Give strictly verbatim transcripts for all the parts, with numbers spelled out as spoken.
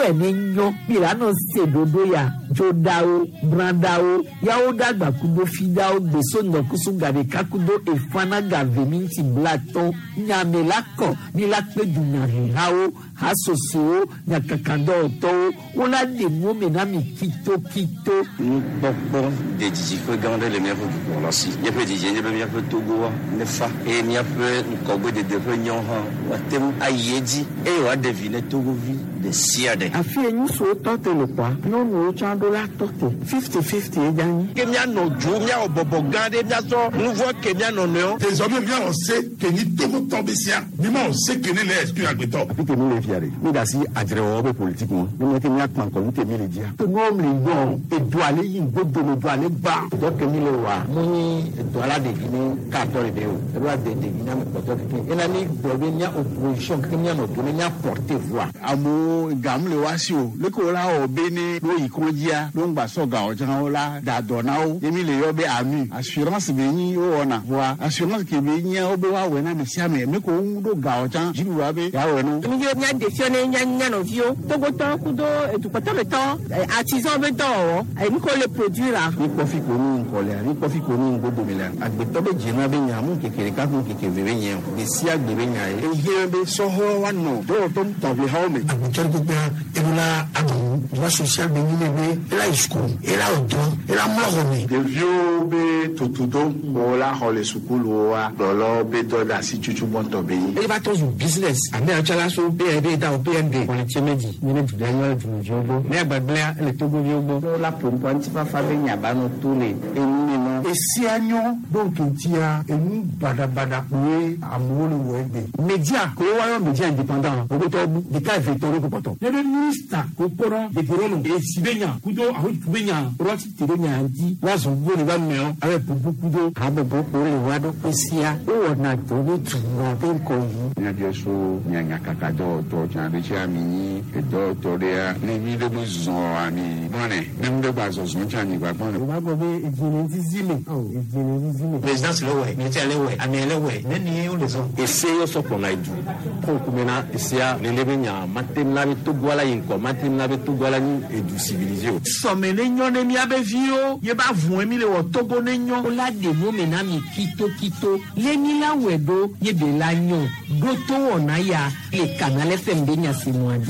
we ni nyo bilano se dodo ya jodao brandao ya odagba kudo fidao beso no kusunga de kakudo efana gaveminti blato nyamelako ni lakpe dunarao asosio nyakakando to ona de momena mi kito kito bon des difficultés grandes les meilleurs pour la si il y a peu d'hygiène il y a peu Togo ne fa et il y a peu Congo de devenions ha tem ayedi et on devine Togo vi de siade afi enyu so tote le kwa no no chando la tote fifty fifty edani kemia no jo mia obobo gande mia so nouveau kemia no no désormais bien on sait que ni Togo tombésia ni on sait que les exclus agbeto api que nous les fiare ni dasi adrewo politique mo ni que mia kan ko ni te mi le dia que ngom le yon e doale yin godo le doale ba donc mi le wa mo ni doala de Guinée ka to le de o e wa de de Guinée me ko to ke ena ni dobe nya opposition que mia no do nya porter voix amo gam le wa si o le ko la o bene lo ikonjia lo ngba so ga o jan o la da do na o emi le yo be ami assurance be yin o ona voix assurance ke be yin o be wa we na me sia me me ko ndo ga o jan jiru wa be ya we no mi yo nya défionner nya nya no vio togo to kudo e tu pata le temps artisan be do e mi ko le produit là ni kofi ko ni ko le ni kofi ko ni go do me la agbe to be jina be nya mu kekere ka mu kekere be nya de sia gbe be nya e ye be so ho wa no do to to be ha me abuja gbogbo ebula abu la social be ni be la school e la odo e la mo mi de vio be totudo o la ho le school o wa do lo be do da si chuchu bon to be e ba to business ame achala so be e be da o P M D on ti meji ni ne juda yo ju jobo ne agbadbla le Togo bi ogbo la pompo anti fa fa be nya ba no to le e ni no e si anyo donc ntia e ni bada bada we amolu we be media ko wa yo media indépendant o to bu de ka victoire ko poto le ministre ko poro de gorono e si benya kudo a ho benya roti tere nya anti wa so go ni ba me o ave bubu kudo abebo ko le wa do pesia o na to ni tu na be ko yi nya je so nya nya kaka do to jan de cha mi ni e do to de a ni mi de mo zo ani bone nem de ba zo zo jan ni ba bone o ba go be ejini zizile o ejini zizile président le we militaire le we ami le we ne ni o le zo e se yo so ko na idu ko kumena isia le le nya matem na be Togo ala yin ko matem na be Togo ala ni edu civilisé o so me ne nyo ne mi abe vio ye ba vun emi le wo Togo ne nyo o la de mo me na mi kito kito le ni la wedo ye be la nyo go to wona ya le canal F M de nya si mo adi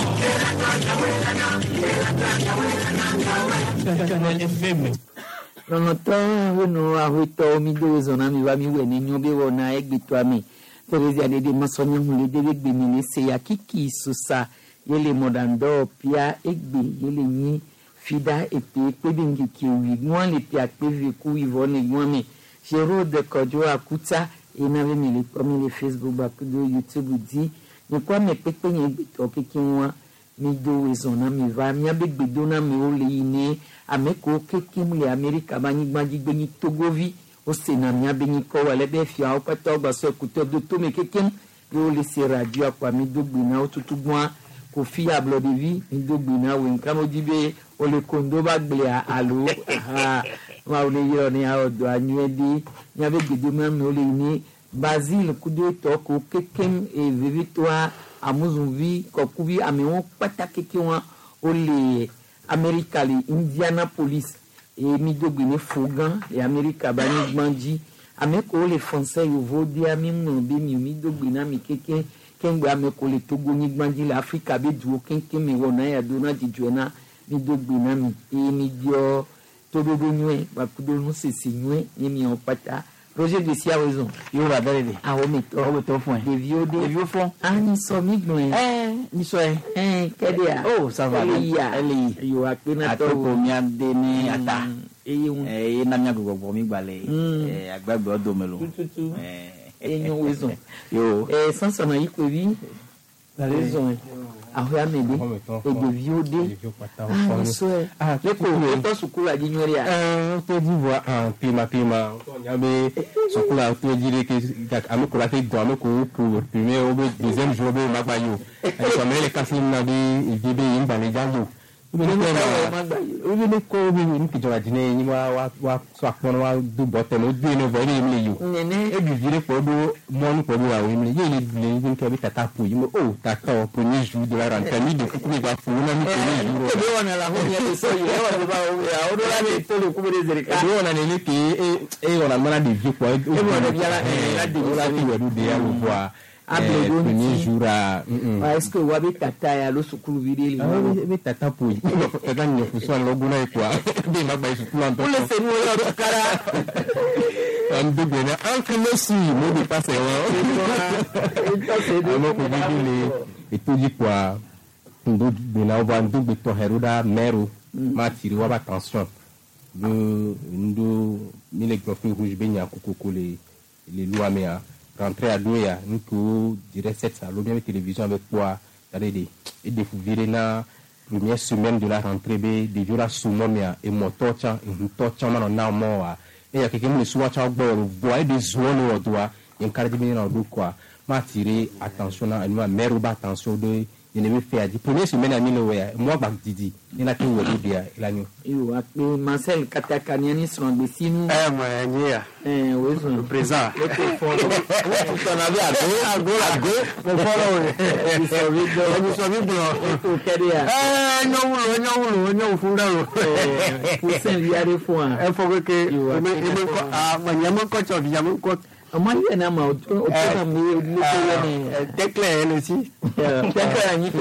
canal F M no to no a huito mi do zona mi va mi we ni nyo be wona e gbitu ami Terezia de masonya hule de gbe mi le se ya kiki susa yele modando pia egbe yele ni fida epe pe bingi ki wi won le pia pe vi ku wi vone won mi jero de kojo akuta e na ve mi le ko mi le Facebook ba ku do YouTube di ni kwa me pe pe yen gbe to kiki won mi do ezona mi va mi abegbe do na mi o le ni ameko kiki mu le America ba ni gbaji gbe ni Togovi o se na mi abeni ko wale be fi a o pata gba so écouteur de to me keken yo le se radio akwa mi do gbe na o tutu gwa ko fi ablo de vie mi do gbe na we nkan mo dibe o le kondo ba gbe alo ha ma o le yo ni a odo anyu edi ni ave gbe ma mi o le ni Basile kudo to ko keken e victoire amuzunvi ko kuvi ame won pata keken won o le America le Indianapolis et mi dogbe ne fogan et America ba ni gbanji ameko le français yo vodi ami mo be mi mi dogbe na mi keke kengbe ameko le Togo ni gbanji la Africa be duo kenke mi wona ya dona di jona mi dogbe na mi e mi dio todo do nwe ba kudo no sesi nwe ni mi on pata Roger de Sia raison yo va dale a o mi to o to fun de vieux de vieux fond ah ni so mi gbon eh ni so eh eh kede a oh ça va ya ele yo apena to ko mi ade ni ata eyun eh na mi agogo mi gbale eh agbagbe odo melo eh eyun wezo yo eh sansa na iko bi la raison ahwe amede e de vieux de ah so ah le ko to sukura di nwere a eh to di vo ah pima pima to nya be sukura to dire ke amekura ke go ameko pour premier au deuxième jour be magbayo e so me le kasi na bi ibe imba le jalo obi ne ko obi ni kijọba jine ni wa wa wa so apon wa do bottom o bi no bo ni mi yo e bi vire po do mo ni po do wa we mi ye ni le ni ke bi tata po yi mo o tata premier jour de la rentrée ni de ku ba fu na ni premier jour e be wona la ho ni so yo e wona ba o do la ni to le ku be zerika e wona ni ke e e wona mana de vie po e wona bi ala e la de la ti we do de ya wo boa Abego premier jour a est-ce que wa bi tata ya lo sukuru videli bi tata po yi e ga ni fu so lo guna e kwa de ma ba su plan to le se ni wo lo kara am de bena anche Messi mo di passe wa mo ko videli e to di kwa ndo bena o ba ndo be to heruda mero ma tiri wa ba tension de ndo mi le gros rouge benya kokoko les les lois mais rentrer à Douya, nous que dirais sept salons bien télévision avec quoi d'aller des et de virer la première semaine de la rentrée b de jours à soumomia et mon torcha et torcha man na moi et il y a quelqu'un qui soit à bord voit des zones au doigt et un carré bien dans l'eau quoi m'a tiré attention à nous mère ou attention de il ne me fait à dire première semaine à mille moi bah Didi il a tout au dia il a nous yo akpe Marcel Katakaniani sont des signes eh moi nia eh oui son présent le téléphone on avait à go à go à go mon follow il s'est vite il s'est vite au caria eh non non non non funda pour saint liare fois il faut que me ah manyama ko cho yama ko amali na ma o to na mi ni ko ni déclare le si déclare ni ko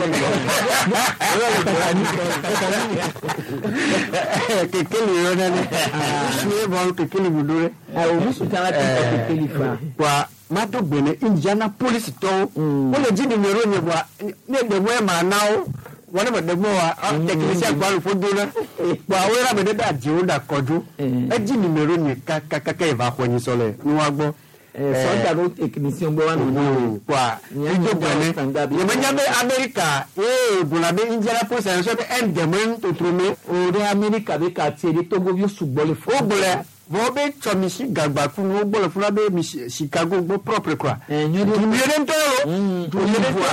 que que le yona ni je bon que que le budure ah o musu tala que que le fa kwa mato bene Indiana police to o le ji numero ni bwa ne de mo ma nawo wona ba de mo wa technicien kwa lu fodona kwa wera be de da ji o da koju e ji numero ni ka ka ka e va ko ni sole ni wa gbo sọ́jà ló technicien gbọ́ wà nínú kwa ìjọba ní ìmọ̀nyábẹ́ amẹ́ríkà ee bùnàbẹ́ Indianapolis ẹ̀rọ sọ́kẹ́ ẹ̀ ń dẹ̀mọ́ tuntun òde amẹ́ríkà bẹ́ ká tiẹ̀ ní Togo bí ó ṣùgbọ́n lè fún. ó gbọ́lẹ̀ wọ́n bẹ́ tọ́ mi sí gàgbà fún ó gbọ́lẹ̀ fún abẹ́ mi Chicago gbọ́ propre quoi. ẹ̀yìn ní ìmìlẹ̀ ń tọ́rọ. ìmìlẹ̀ ń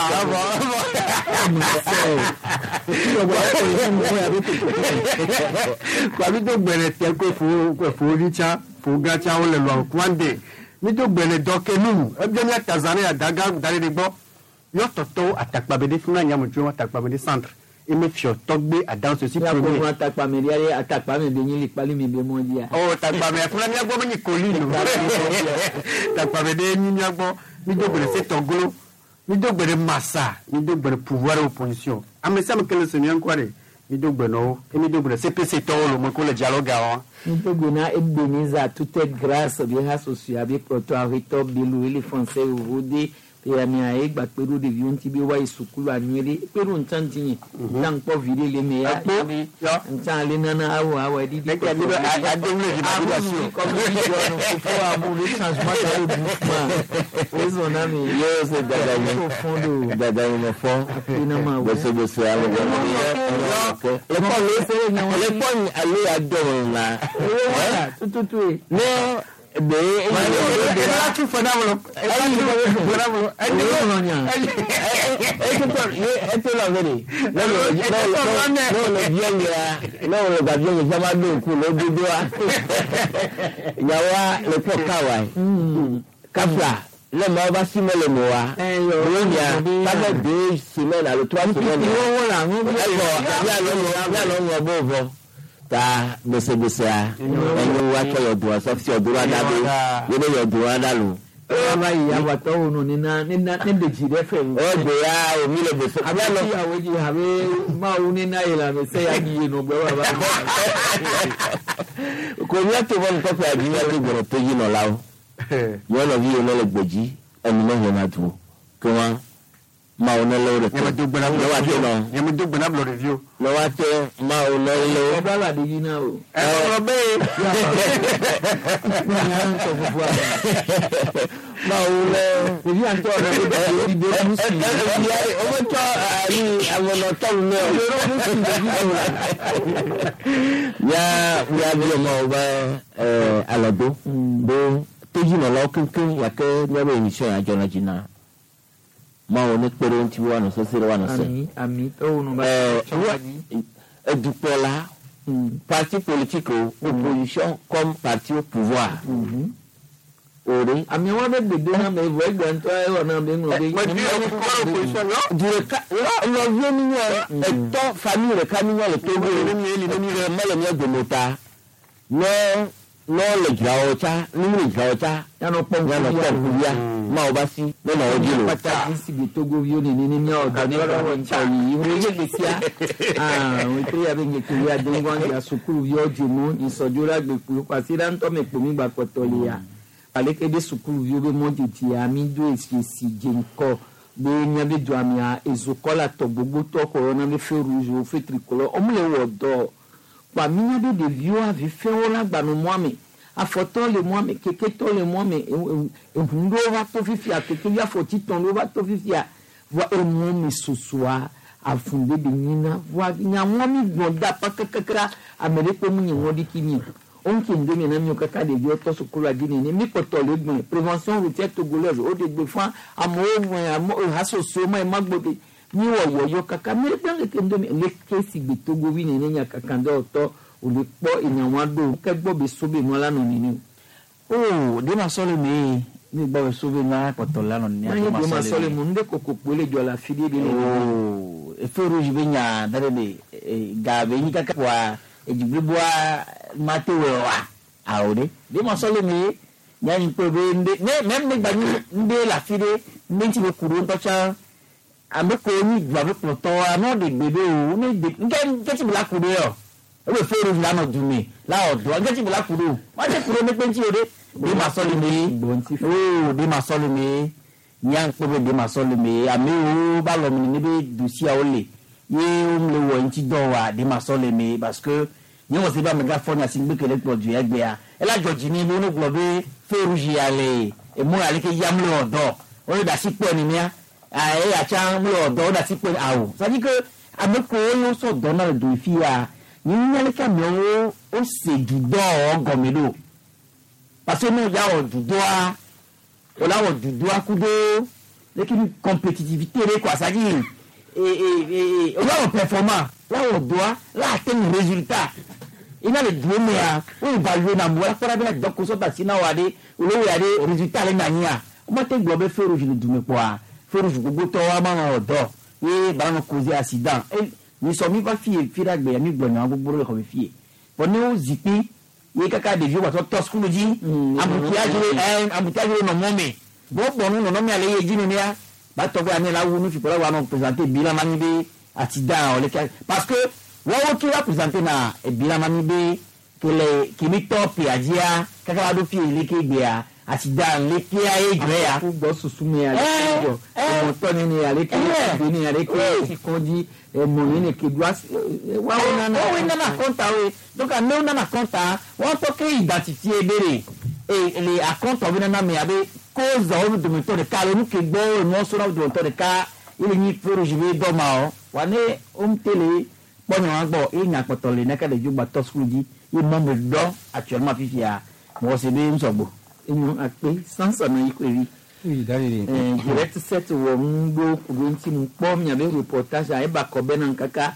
tọ́rọ. kwami tó gbẹ̀rẹ̀ tẹ́ kó fò oríṣà fò gàtsà ó lè lọ kwande mi tó gbẹ̀rẹ̀ dọ́kẹ́lù ẹgbẹ́ ní Tanzania daga darí de gbọ́ yọ tọ̀tọ̀ àtàkpàbẹ̀dẹ fún ànyàmùtú àtàkpàbẹ̀dẹ centre eme fiọ̀ tọ́gbé àdánsọ sí premier. premier. yàgò àtàkpàmẹ̀dẹ ayé àtàkpàmẹ̀dẹ yín lè pálí mi bẹ́ẹ̀ mọ́ di à. ọ̀ tàkpàmẹ̀ fúnra mi agbọ́ mi ní kòlí nù tàkpàbẹ̀dẹ yín mi agbọ́ mi tó gbẹ̀rẹ̀ sétọ̀golo mi tó gbẹ̀rẹ̀ massa mi tó gbẹ̀rẹ̀ pouvoir opposition amẹ́sàmù kẹlẹ́ sọ̀nìyàn nkwarẹ̀ mi tó gbẹ̀rẹ̀ nọ mi tó gbẹ̀rẹ̀ C P C tọ́wọ́ lọ́mọ kó lè dialogue àwọn. Nitogona Ebenezer toute grâce bien associé avec protoarito bilu ili français urudi pe ami aye gba peru de vion ti bi wa isukulu anwere peru ntantinye dan po vire le me ya ntan le nana awo awo di di ka dibe ademle di population comme si on faut avoir le changement dans le mouvement ozo na mi yo se dada ni fondo dada ni fo ina ma wo se se alo le pon le se le pon ale adon la tututu no de de la tu fana bolo ay fana bolo ay no nya esto esto la veri no no no no bien ya no lo ga bien ya ma do ku lo dudu a ya wa le po kawa kafla le ma ba si me le mo wa yo ya ta be de semaine le trois semaines wo la ngo ya lo ya lo ngo bo bo ta bese bese a enyo wa ke yodo so fi odo ada be ye ne yodo ada lo aba ya wato onu ni na ni na ni de jide fe o de ya o mi le bese abi lo ya weji habe ma o ni na ila me se ya gi no gbe wa ba ko ni to bon ko fa ji ya to goro to yi no lawo yo lo vi o no le gbeji eni mo yo na du ko wa ma o no lo re yema dugbe na lo wa ti no yema dugbe na lo review lo wa ti ma o no lo o ba la de yi na o e lo be ma o lo o yi an to re de de de musi o mo to ari awon no to no ya ya bi mo ba eh alodo bo to ji no lo kinkin ya ke nyabe emission ajo na jina ma o ne pere nti wa no so sere wa no se ami ami to onu ba eh du là, parti politique, opposition comme parti au pouvoir. Oui. Ami wa be de na me wo egbe nto e wo na be no be. Mais du opposition là, du cas là, on vient ni et ton famille le camion le Togo, le ni le ni le mal ni de mota. Non, non le jaocha, ni le jaocha, ya no pon ya no pon ya. Ma obasi, no na ojilo. Pata isi be Togo vi oni ni ni o do ni ro won cha yi. Wo ye le sia. Ah, wo tri ya be nge ki ya de ngwan ya sukuru vi ojo mu isojura gbe ku pa si dan to me po mi gba kotole ya. Aleke de sukuru vi obe mo titi ami do esi si jenko be nya be do ami a ezokola to gbogbo to corona be fe rouge o fe tricolore o mu le wo do pa mi nya de vi o avi fe o la gba no mo ami afoto le mo ami keke to le mo ami ehundo va to fifi a keke ya foti ton lo va to fifi a vo e mo mi susua afunde be nyina vo nya mo mi gbonda pa kakakra amere ko mu nyi wodi kini on qui me donne un kaka de bio to sukulu adini ni mi poto le gbon prévention routière togolaise o de gbefan amo amo haso so ma magbobe ni wo wo yo kaka mi pe ke ndo mi le kesi gbe togo wi ni nya kaka ndo to o le po eyan wa do ke gbo be sobe mo lanu ni ni oh de ma sole mi ni gbo be sobe na poto lanu ni de ma sole mo nde koko pole jo la fide de oh e fe rouge be nya dare de ga be ni kaka wa ejibwa matewe wa aode de mo sole mi nyani pe be nde même ne gbani nde la fide nde ti be kuru to cha ambe ko ni gba be ko to ano de gbede o ne de nge nge ti bla kuru yo e be fere la no dumi la odo nge ti bla kuru wa te kuru me pe ti ode de ma sole mi oh de ma sole mi nyan pe be de ma sole mi ami o ba lo mi ni be dusia ole ye o mle wo nti do wa de ma sole mi parce que ni wọ́n sì bá mega fọ́nà sí gbé kele pọ̀jù ẹgbẹ́ ya ẹlájọ̀jì ní ìlú gbọ̀bẹ́ fẹ́rùjì alẹ́ ẹ̀mú àlékè yá múlẹ̀ ọ̀dọ́ ó lè dà sí pọ̀ nìyẹn ẹ̀ àtsá múlẹ̀ ọ̀dọ́ ó dà sí pọ̀ àwò sadi ke amẹ́kọ̀ ó yóò sọ̀ dọ́ náà dùn fi ya ní nyẹ́lẹ́kẹ́ mi ó ó sè dùdọ́ ọ̀gọ̀mẹ́lò parce que ní ìyá ọ̀ dùdọ́ a ó láwọ̀ dùdọ́ a kúdó lẹ́kìn compétitivité rẹ̀ kọ́ àsájì ó láwọ̀ performant láwọ̀ dùn a láàtẹ̀yìn résultat ina le due me a o ba yo na mo la fora be la doko so ta sina wa de olowo ya de resultat le na yin a o ma te gbo be fe roju le dume po a fe roju gbogbo to wa ma odo e ba no cause accident e ni so mi ba fie fira gbe ya mi gbo na gbogbo le ko be fie bo ni o zipi ye kaka de vi wa to to school ji amutiaje eh amutiaje no mo me bo bo no no mi ale ye ji ni ya ba to gbe ani la wu ni fi po la wa no présenter bilan ma ni be accident o le parce que wọ́n kí wá pèsèntè náà ẹ̀bíra máa ní bẹ́ kẹlẹ̀ kìíní tọ́ọ̀pì àjíyá kákàrà tó fi èlékè gbé a àti dá lékè ayé jù ẹ̀ ya. kó gbọ́ sùsù mi àlékè jọ ọmọ tọ́ni ni àlékè ìgbé ni àlékè ìkọ́jí ẹ̀mọ̀ yìí ni kìdú wá wọ́n nana. wọ́n nana kọ́ńtà wẹ̀ donc àmì nana kọ́ńtà wọ́n tọ́ kí ìdàtìtì ebèrè èlé àkọ́ńtà wí nana mi àbẹ kó zọ̀ ọ́ dòmìtọ́ de ká lónú kì gbọ́ ìmọ̀ sọ́nà dòmìtọ́ de ká ilé yín fẹ́rẹ̀ jù bẹ́ dọ́mà ọ́ wà ní òǹtẹ̀lẹ̀ pọ́nù wọn gbọ́ èyí àpọ̀tọ̀ lè nẹ́kẹ́ lè jó gba tọ́ sukùl jí yìí mọ́ mi dọ́ actuellement fífi à mọ̀ ọ́ sì bí ń sọ̀gbọ̀. èèyàn àpé sánsà náà yí pé rí. direct set wọ̀ ń gbó kùbí tí mo pọ́ mi àbí reportage àyíbá kọ́ bẹ́ẹ̀ náà kàkà.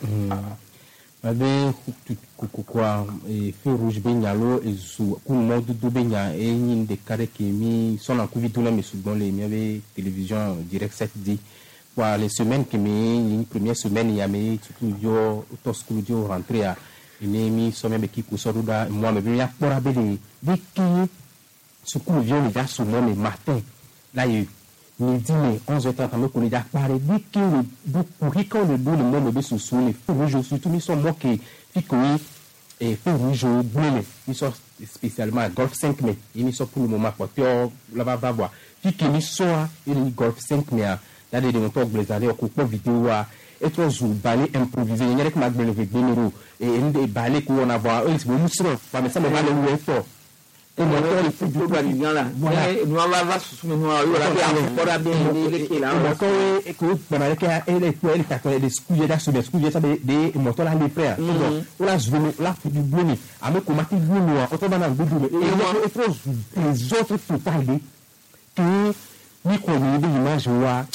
abe kukukua feu rouge be nyalo ezu kuno dudu be nya enyi de kare ke mi sona kuvitu na mi sugbon le mi abe télévision direct sept d pour les semaines que mi une première semaine il y a mi tout yo to school yo rentrer à ni mi so me ki ko so da moi me bi ya pora be de de ki school yo ni da so mo me matin là il midi mais onze heures trente me ko ni da pare de ki le beaucoup quand le boule mo me be so so le feu rouge surtout mi so mo ke fiko et feu rouge bleu mi so spécialement golf cinq mai il mi so pour le moment quoi là va va voir fiki mi so il golf cinq mai là des on peut blazer au coup vidéo à être zou balé improvisé il y a que mag le vénéro et des balé qu'on on avoir il se montre pas mais ça me va le où fort et moi il faut du droit du bien là nous on va va sous nous là pour la bien les qui là moto et que ben avec elle est elle ta des scouiller da sur des scouiller ça des moto là les frères on la zou là du bleu à me commander bleu noir auto dans le bout et moi et trop les autres faut parler que ni qu'on ait des images wa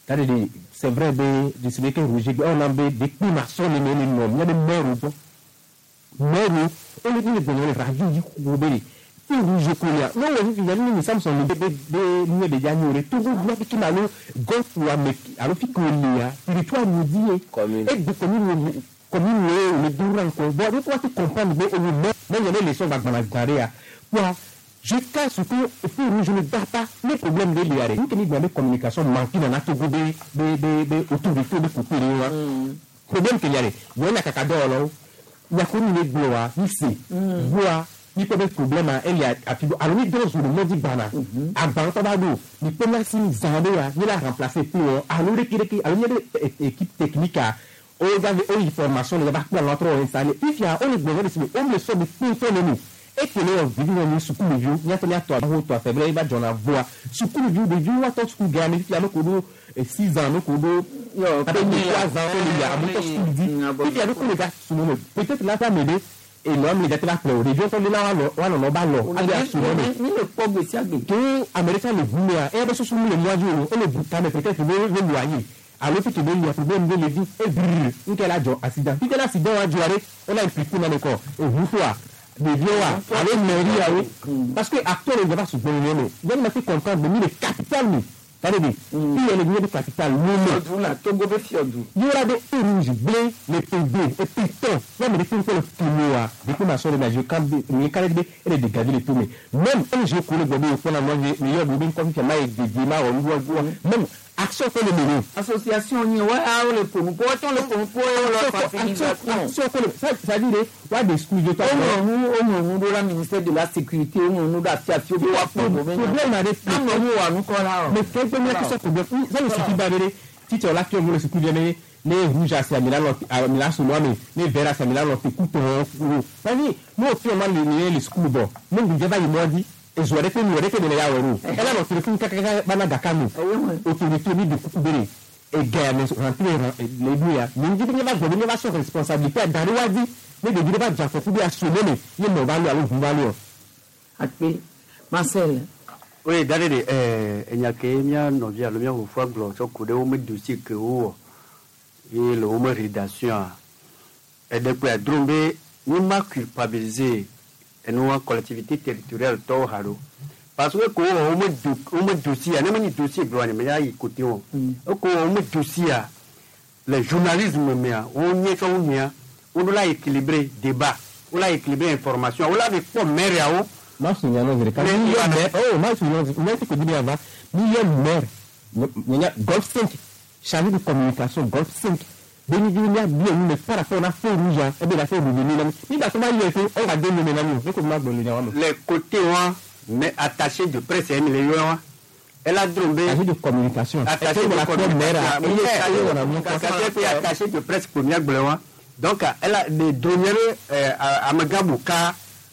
c'est vrai, de ce que Roger, on a des climations, les mêmes, il y a des mères ou pas. Mères, et les gens qui ont radio, ils ont dit, c'est Roger Koulia. Non, il y a une mission, sont des des January, tout le monde qui m'a le gosse ou à me, alors qu'il y a, il doit nous dire, et de commune, commune, le durant, bon, il faut comprendre, mais il y a des leçons dans la carrière. Voilà. Jusqu'à ce que je ne garde pas les problèmes de l'I A R. Nous avons des communications manquées dans notre autorité de couper. Problème qu'il y a, il y a un cacador, il y a comme une gloire, ici, voix, il peut avoir des problèmes, il y a alors il doit jouer le mot du bana. À Bantabado, il peut la signer Zambéa, il a remplacé pour alors il y a des équipes techniques à aux informations, les barques dans l'autre installé. Puis il y a un gouvernement, on le sort de tout le monde. Et que les vidéos ne sont pas vieux, il y a des toi, toi, c'est vrai, il va dans la voix. Sous coup vieux, des vieux, on attend ce qu'on gagne, il y a le six ans, le codo, il y a trois ans, il y a un peu ce qu'il dit. Il y a le coup de gars, peut-être là, ça m'aider. Et l'homme, il est là, les vieux sont là, on a un ballon. Il y a le pauvre, c'est que Américain le voulait, et après, ce sont les mois, on le boucan, peut-être que le loyer. Alors que tu veux lui problème de l'église, et brûle, il y a un accident. Puis, il y a un accident à jouer, on a un petit peu dans le corps. Et vous, toi, des vieux, avec mairie, parce que acteur, il va se donner. Il va me comprendre, mais le capital, c'est-à-dire, il y a le milieu de capital, il y aura des rouges, bleus, les P D, et pitons, même les films que le Timoa, des commissions de la géocampie, les caribés et les dégagés de tourner. Même un jeu pour le bébé, pour la moitié, meilleur bébé, comme il y a des diamants, même action que le menu. Association, il y a le pomme, pour attendre le pomme, pour action que le. Ça dit, il y a des schools de temps. On nous la ministère de la sécurité, on nous la fiation de la problème. Mais quelqu'un qui a ce problème, ça ne suffit pas de si tu as là qui ont le secours de les rouges à Milan, à Milan, les verts à Milan, les coups de. C'est-à-dire, moi, finalement, les schools, bon, même vous avez dit. Et je vais faire une réflexion de la Euro. Elle a notre téléphone qui a été Dakano. Autorité de Koubéré. Et guerre, les bouillards. Mais il dit qu'il n'y a pas de son responsabilité. Dans le Wadi, mais de dire que faut bien assumer, il y a une valeur à l'eau. Marcel. Oui, d'ailleurs, il y a quelqu'un qui vient le mien au foie glos, au coup de homme dossier que haut. Et le homme rédaction. Et depuis, Drombe, nous m'a culpabilisé. Et nous, en collectivité territoriale, tout haro. Parce que quand on me dossier, on me dossier, mais il y a écouté. Quand on me dossier, le journalisme, on y est, on y est, on l'a équilibré débat, on l'a équilibré information, on l'a fait comme maire à haut. Moi, je suis un homme de oh, moi, je suis un homme de million maire, il y a Golf cinq, chargé de communication, Golf cinq. Bien, mais par rapport à la feu rouge, et bien la feu rouge, il a comment il est fait, on va donner les côtés, mais attachés de presse, elle a drombé. Attaché de communication. Attaché de communication. Attaché de presse pour Niak Bleuan. Donc, elle a des données à Magabouka.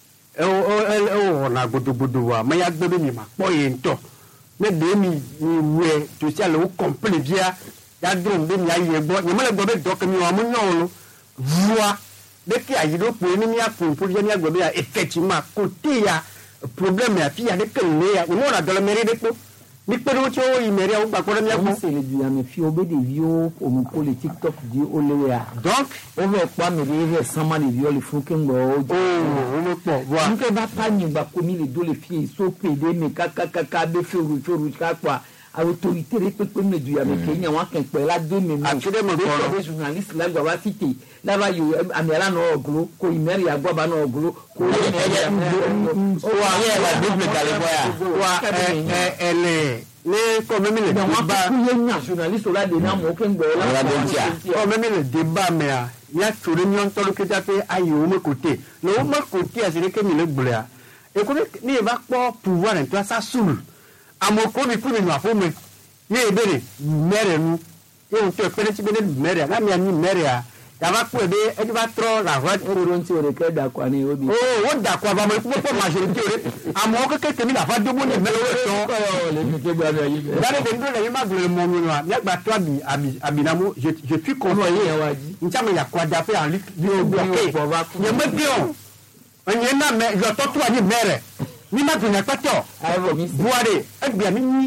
On a goudou goudou, mais il y a deux minutes, pas y en temps. Mais deux minutes, tu sais, le complet via. Ya drone bi ya ye bo nyama le gobe dok mi wa mu nyon voix de ki ayi do po ni ya po po ya gobe ya effectivement côté ya problème ya fi ya de kele ya no la dans mairie de ko ni pe do ti o yi mairie o gba ko mi ya ko c'est le du ya me fi obe de vieux au mon politique TikTok di o lewe ya donc on veut pas me dire sama les vieux le font que ngo oh on me po voilà on que va pas ni ba komi les do les filles so pédé mais kaka kaka be fe ru fe ru ka quoi à l'autorité de peuple du Américain, on a qu'un peu là deux minutes. Absolument. Les journalistes là doivent citer. Là bas you Américain no glo, ko imer ya gwa ba no glo, ko imer ya o wa la double galeboya. Wa elle est les comme même le débat. Il y a un journaliste là dedans mo ken gbo là. Oh même le débat mais il y a tout le monde tout le que tu as fait aïe au même côté. Le au même côté c'est que il le gbola. Et qu'on ni va pas pouvoir en toi ça soule. Amoko mi fu mi no afo me ye ebere mere nu e o te pele ti bele mere na mi ani mere a ya ba ku ebe e ba tro la voix o ro nti o re ke da kwa ni obi oh o da kwa ba mo ku po majorité ore amoko ke ke mi la fa de mo ni mele o so le mi ke gba mi ayi da de ndo le ma gbe mo mi no a mi gba to abi abi abinamu je je suis convaincu ntia me ya kwa da fe en li o bloqué ye me bion onye na me je to to ani mere ni ma gbe na pato boire e bia mi ni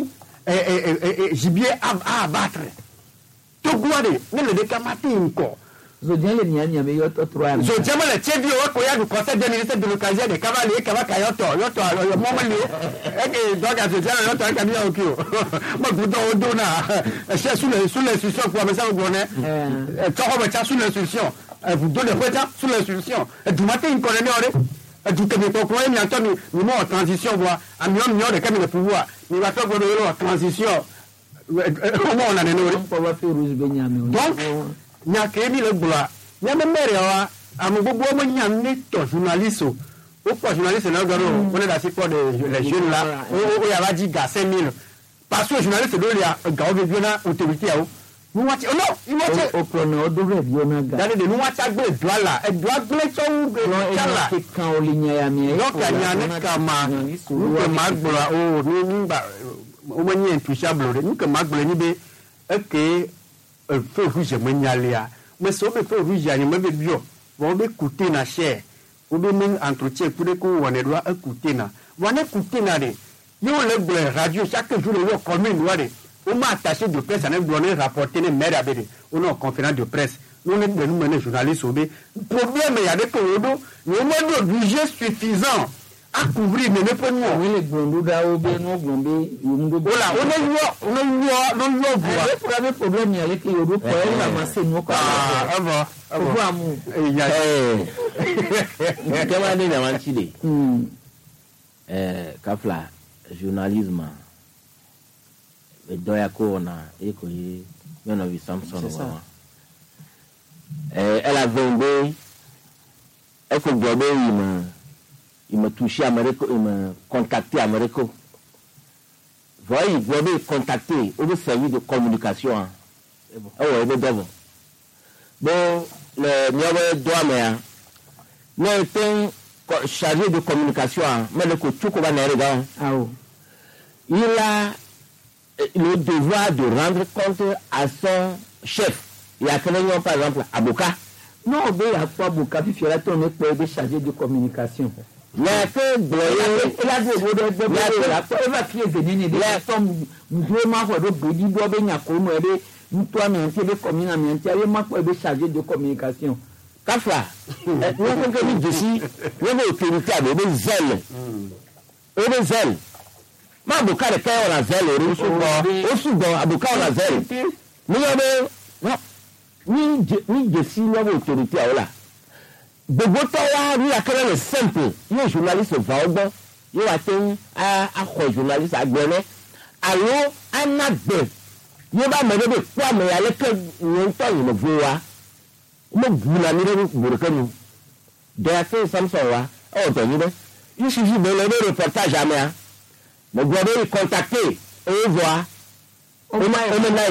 gibier à abattre. Togoade, ne le décamate encore. Zodian le nyanya me yoto trois. Zodian le tiebi o ko ya du conseil des ministres de l'occasion de cavalier kavaka yoto yoto yo momali e ke donc à Zodian yoto ka mi o kio. Mo gudo o dona. Cher sous les sous l'instruction pour ça vous connaissez. Euh toko ba sous l'instruction. Vous donnez quoi ça sous l'instruction. Du matin il connaît ore. Du que me ko ko mi antoni mi mo transition voix. A mi on mi de comme le pouvoir. Mi va to go de transition. Comment on a né ore. On va faire rouge benyame. Donc nyakemi le bula nyame mere wa amugogo mo nyame to journaliste o ko journaliste na garo on est là c'est quoi les jeunes là o ya va dire cinq mille parce que journaliste do ya ga o be na autorité o nous watch oh non il watch o prono o do be na ga dale de nous watch agbe doala e doa gbe so u be chala ke kan o linya ya mi donc anya ne kama o magbora o ni ngba o mo nyi intouchable de ni ke magbora ni be eke feu rouge menyalia mais so be feu rouge ani me be bio bon be écouter na cher ou be men entretien pour que on doit écouter na on écouter na de yo le blé radio chaque jour le commune doit de on m'a attaché de presse en donner rapporter les maires abede on a conférence de presse nous ne nous mener journalistes au be problème il y a des que odo nous avons budget suffisant à couvrir mais ne pas nous oui les gondou da obe no gombe yumugo voilà on est yo on est yo non yo voix pour avoir problème il y a les yodo ko la masse no ko ah avant avant amu il y a eh kama ni na manchide eh kafla journalisme e doya ko na e ko yi yono vi Samson wa eh elle a vendé e ko gbobe yi ma il m'a touché à Amérique, il m'a contacté à Amérique. Voyez, vous avez contacté au service de communication. Oh, il est d'abord. Bon, le numéro douane, nous sommes chargé de communication, mais le coup tout va n'arriver. Il a le devoir de rendre compte à son chef. Il y a quelqu'un, par exemple, avocat. Non, il y a pas avocat, puis il y a un chargé de communication. Mais que bloyer il a dit de de de il va fier de nini de somme nous ma ko do bodi do be nya ko mo ebe nto mi ante be commune mi ante aye ma ko ebe chargé de communication kafa nous ko ke ni desi we be autorité ade be zel e be zel ma abuka de kai ona zel ori so go o su go abuka ona zel ni yo be no ni ni desi no be autorité awola gbogbo tó wá rí akẹ́rẹ́ rẹ̀ simple yóò journaliste va ọgbọ́n yóò wá tẹ́ akọ journaliste agbẹ̀rẹ́ àlọ́ anagbẹ̀ yóò bá mẹ́rẹ́ bẹ̀ kó àmì alẹ́kẹ́ ìyẹn tó yìí lọ fún wa mo bu na mi lẹ́nu gbòròkẹ́ mi dẹ́yà fẹ́ Samson wa ọ̀ tẹ̀ yín bẹ́ yóò ṣe ṣì bẹ́ẹ̀ lọ́wọ́ reportage àmì à mo gbọ́ bẹ́ẹ̀ contacter ẹ̀ voix ọmọ náà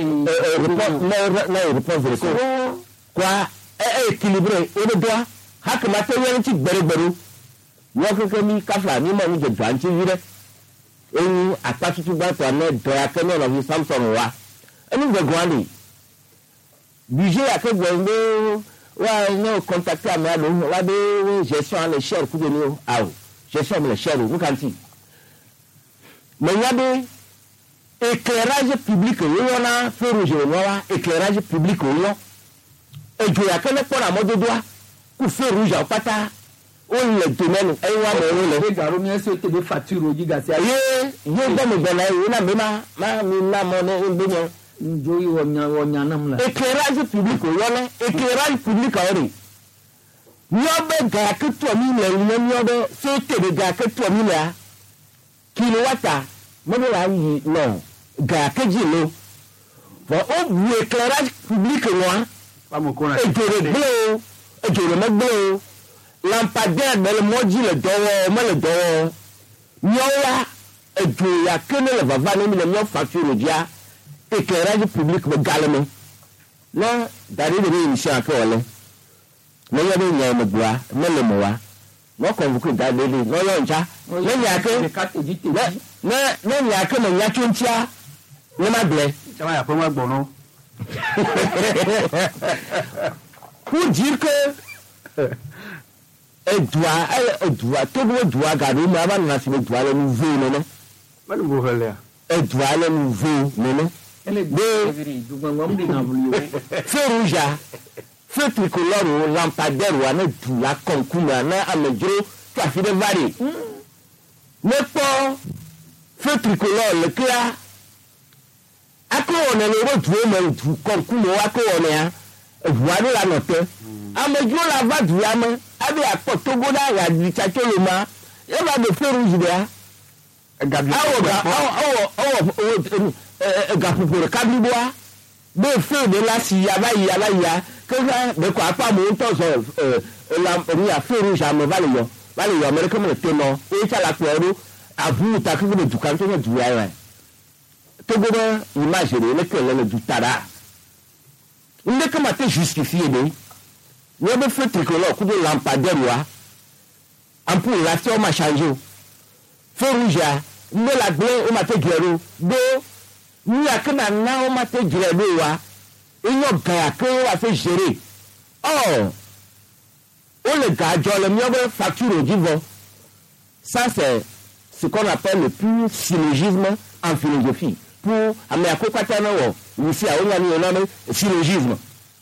náà report vérité quoi ẹ̀ équilibré ẹ̀ bẹ́ dọ́à haka ma ta yanci gbere-gbere wọ́n kẹ́kẹ́ ní káfà ní mọ̀ ní jẹ̀jọ́ àti yírẹ́ ẹ̀yìn àpáṣítú bá tó àná dọ̀yà kẹ́ náà lọ́fi Samson wa ẹni gbẹ̀gbọ́n àlè bìjẹ́ àkẹ́gbẹ̀ ń gbé wà ní kọ́ńtàkì àmì àlò wà dé gestion àlè ṣẹ́ẹ̀rù kúndé ní àwò gestion àmì ṣẹ́ẹ̀rù ní kàntì mẹ̀yà dé éclairage public yíyọ́ náà fẹ́rù jẹ̀rẹ̀ wọ́n wá éclairage public yíyọ́ ẹ̀jọ̀ yà kẹ́lẹ́ pọ̀ àmọ́dúdúà kò fẹ́ rouge à pátá ó lè tó mẹ́nu ẹ̀yin wà mọ̀ ọ́n lẹ̀. ṣé gàrú mi ẹ̀ ṣe tẹ̀lé fàtúrò yìí gàtí. yé yóò gbọ́ mi gbẹ̀lá yìí náà mi máa máa mi ná mọ́ ní ẹgbẹ́ yẹn. njó yìí wọ̀nyà wọ̀nyà náà mu la. éclairage public yọlẹ éclairage public ọ̀rẹ́ yọ bẹ gàkẹ́ tọ̀ mí lẹ̀ yẹn yọ bẹ ṣé tẹ̀lé gàkẹ́ tọ̀ mí lẹ̀ kilowata mọ́tò wà yìí lọ gàkẹ́ jì lọ fọ ó bu éclairage public wọn ètòrè gbé o ètòrè mẹ́gbẹ́ o lampadaire bẹ́ẹ̀ mọ́jì lè dọ́wọ́ ọmọ lè dọ́wọ́ nyɔwa edzoya kene le vava ne mi le nyɔ facture dia éclairage public be galeme ne dari de émission ake wole ne yɔ de nya me bua me le mo wa no convoquer da de le no yɔ ncha ne nya ke ne ne nya ke me nya tchontia ne ma ble chama ya po ma gbono pour dire que edua edua todo edua gado me aba na se edua le nouveau ne ne manu bo hele edua le nouveau nene feu rouge feu tricolore lampadaire wa ne du la concuna na amedro tu a fi de vari ne po feu tricolore le kla ako one le ro du me du concuna ako one ya edua no la note amedro la va du ya me abi apo togo da ya di chacholo ma e ba de feu rouge de Gabi awo awo awo gapupure kabliboa be feu de la si ya ba ya la ya que de quoi pas mon temps euh la ria feu rouge à me vale yo vale yo mais comme le ténor et ça la couro à vous ta que vous du quand tu du ya to go image le que le du tara il ne comment te justifier de ne be feu tricolore coup de lampadaire wa en pour la si on m'a changé feu rouge ne la blé o ma te gero do ni akena na o ma te gero wa inyo ga ke wa fe gérer oh on le ga jo le mio facture divo ça c'est ce qu'on appelle le pur syllogisme en philosophie pour ame akokata na wo ni si a onya ni na syllogisme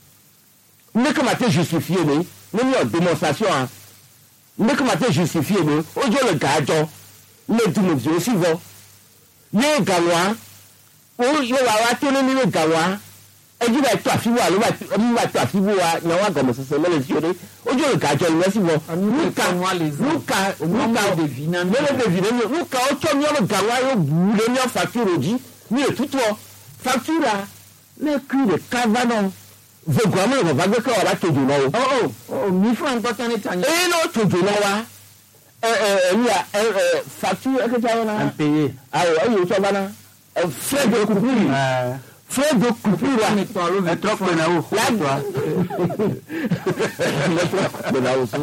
ne comment te justifier ni ni démonstration ne comment te justifier ni o jo le ga jo le dumo je aussi vo ye gawa o ye wa wa tele ni le gawa e ji ba to afiwo lo ba mi ba to afiwo wa na wa gomo sese mele si ode o jo le ga jo le si vo nuka nuka nuka de vina mele de vina nuka o to mi o gawa yo bu le ni facture oji ni etutu facture le cru de cavano vo gomo vo va gbe ka wa to jo no o o mi fran ko tan ni tan e no to jo no wa il y a un facture que tu as là payé ah oui il y a là un frais de coupure frais de coupure là mais toi le trop de là où là de là où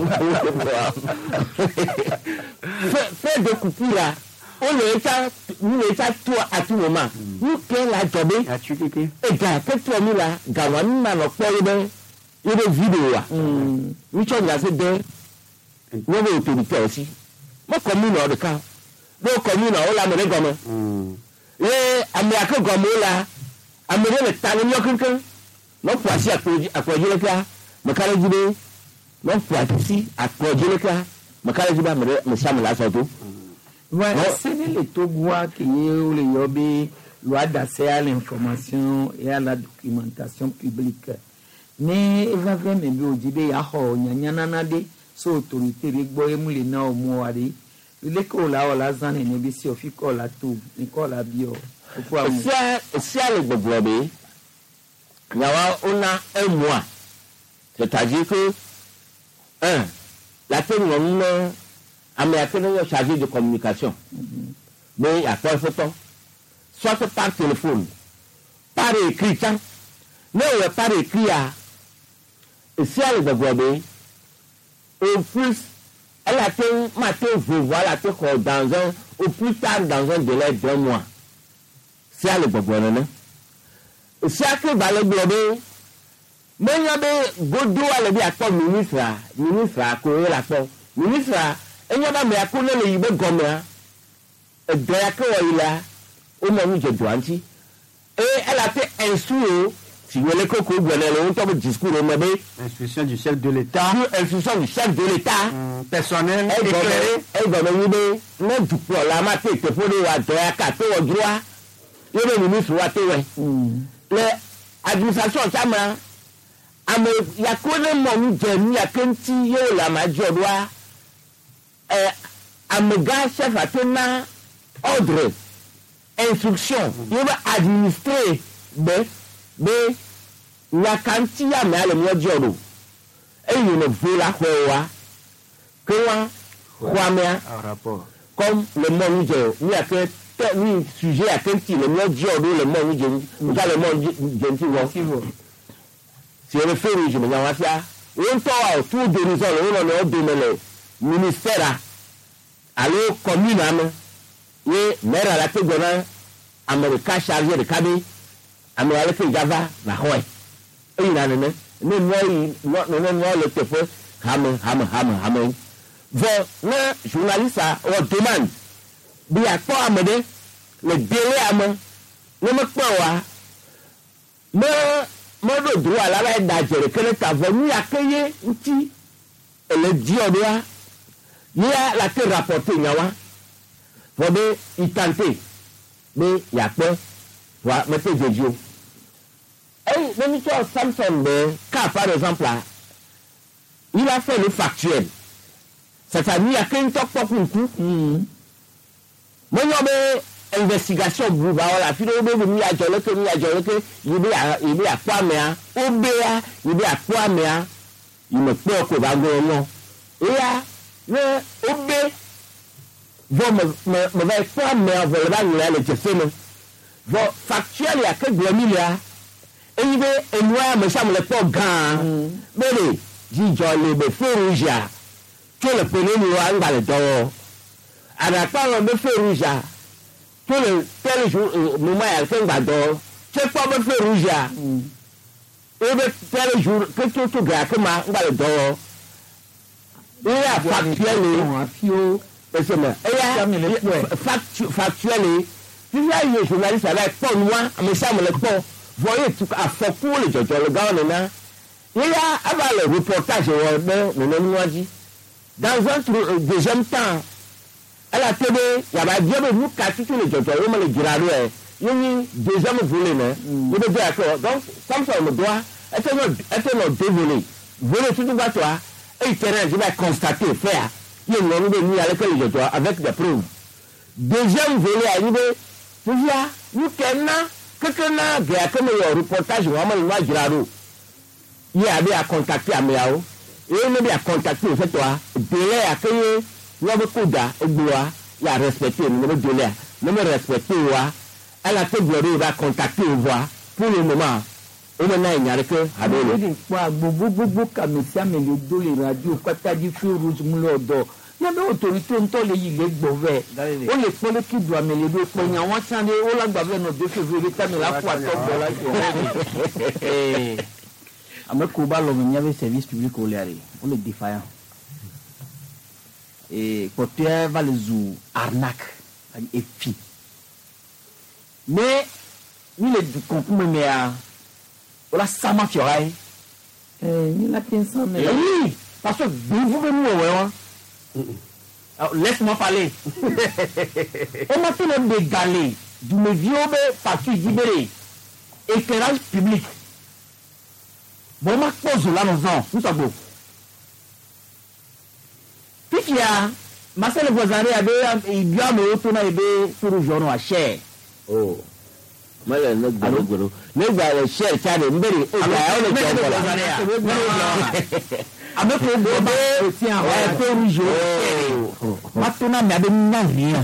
frais de coupure là on le ça nous le ça toi à tout moment nous que la jobé a tu que et gars que toi nous là gawan na no po ibe ibe vidéo ah nous tu as fait de wọ́n bẹ autorité aussi mo commune o de ka mo commune o la me de gomo mm eh ami akogomo la ami le tani ni okinkan mo fu asi akoji akoji le ka mo kare jibe mo fu asi akoji le ka mo kare jibe me me sam la so to ouais c'est le togwa qui est le yobi loi d'accès à l'information et à la documentation publique ni eva vem be ojibe ya ho nyanyana na de so autorité bi gbo emu le na o mu ari ile ko la o la zan ni bi si o fi ko la to ni ko la bi o ko a mu sia sia le gbogbo be yawa ona emua c'est-à-dire que un la technologie ame akene chargé de communication mais à quoi photo soit par téléphone par écrit ça mais par écrit à sia le gbogbo be au plus elle a été maté voilà te dans un au plus tard dans un délai d'un mois c'est à le bonne c'est à que va le globe mais il y a des godo à le bien comme ministre ministre à courir la porte ministre et il y a pas mais à courir le ibe gomme et de la que il a au moment où je dois et elle a été instruite si vous voulez que vous voulez le discours au instruction du chef de l'État, instruction du chef de l'État, mmh, personnel, éclairé, et dans le niveau, même du poids, la matière, il faut les droits, quatre au droit, il y a le ministre, l'administration, ça m'a, il y a quoi de mon il y a qu'un petit, la major droit, à me gars, chef, à tenir ordre, instruction, il va administrer, mais, mais la quantité à mais le mieux diolo et il ne veut la quoi que moi quoi mais en rapport comme le monde il y a que ni sujet à quantité le mieux diolo le monde nous a le monde gentil voici c'est le fait je me dis ça on toa autour de nous on le domaine ministère allo commune am et maire à la tête de l'Amérique chargé de cabinet ame ale ke java na hoe e ina ne ne ne noi no no no le te fe ham ham ham ham vo na journaliste o demande bi a ko amede le délai à me ne me pas me me do droit là là d'agir que le ta venu accueillir outil et le diodoa il y a la que rapporter nyawa faut de y tenter mais il y a peur voilà mettez de Dieu et même si Samson de cas par exemple là il a fait le factuel cette famille a qu'un top pour un coup moi il investigation vous va la fille de venir à Jolo que ni à Jolo que il est à il est à quoi mais à obéa il est à quoi mais à il me peur que va non et à le obé vont me me va quoi mais à voler là le téléphone vont factuel il y a que deux milliards et il veut et moi me ça me le pas grand mais les dit Jolo be feu rouge que le premier nous a dans le dos à la part de feu rouge tout le tel jour moment elle fait d'or c'est pas me feu rouge et le tel jour que tout tout gars que ma dans le dos et la factuel et c'est moi et factuel tu vois les journalistes avec pas moi mais ça me le pas voyez tout à fond pour le jojo le gars là il y a avant le reportage de nous dit dans un deuxième temps à la télé il y avait bien de nous casser tous les jojo on me le dira là il y a deuxième volet là il veut dire que donc comme ça on le doit être être le dévolé voler tout le toi et terrain je vais constater faire il y a une de nous avec les jojo avec des preuves deuxième volet arrivé tu vois nous kenna quelqu'un a gars comme le reportage on me le dira il y avait à contacter Améao et il m'a contacté en fait toi délai à que nous beaucoup d'à gloire il a respecté le délai ne me respecter wa elle a fait gloire il va contacter voir pour le moment au moment il n'y a que habelo il quoi bobo bobo kamisia mais le dos les radios quand tu dit feu rouge moulodo il y a des autorités on tole il est mauvais on les faut qui doit mais les deux pognon on s'en est on la doit nos deux février ta mais la fois top là Ame Koba l'homme avait service public au l'air, on le défaillant. Et côté va le zou arnaque et puis. Mais il est concours mais à la sama fiorai. Eh, il a quinze cents mais oui, parce que vous venez ouais. Alors laisse-moi parler. On m'a fait le dégaler du me vieux parti libéré. Éclairage public. Bon, ma pose là, nous en, nous sommes. Puis qu'il y a, ma seule voisin, il y a le retour à l'ébé sur le journal à cher. Oh. Moi, le gros. Le gars, le cher, ça, le mbéri. Oh, il y a le journal. Avec le bébé, tiens, ouais, pour le jour. Maintenant, il y a des navires.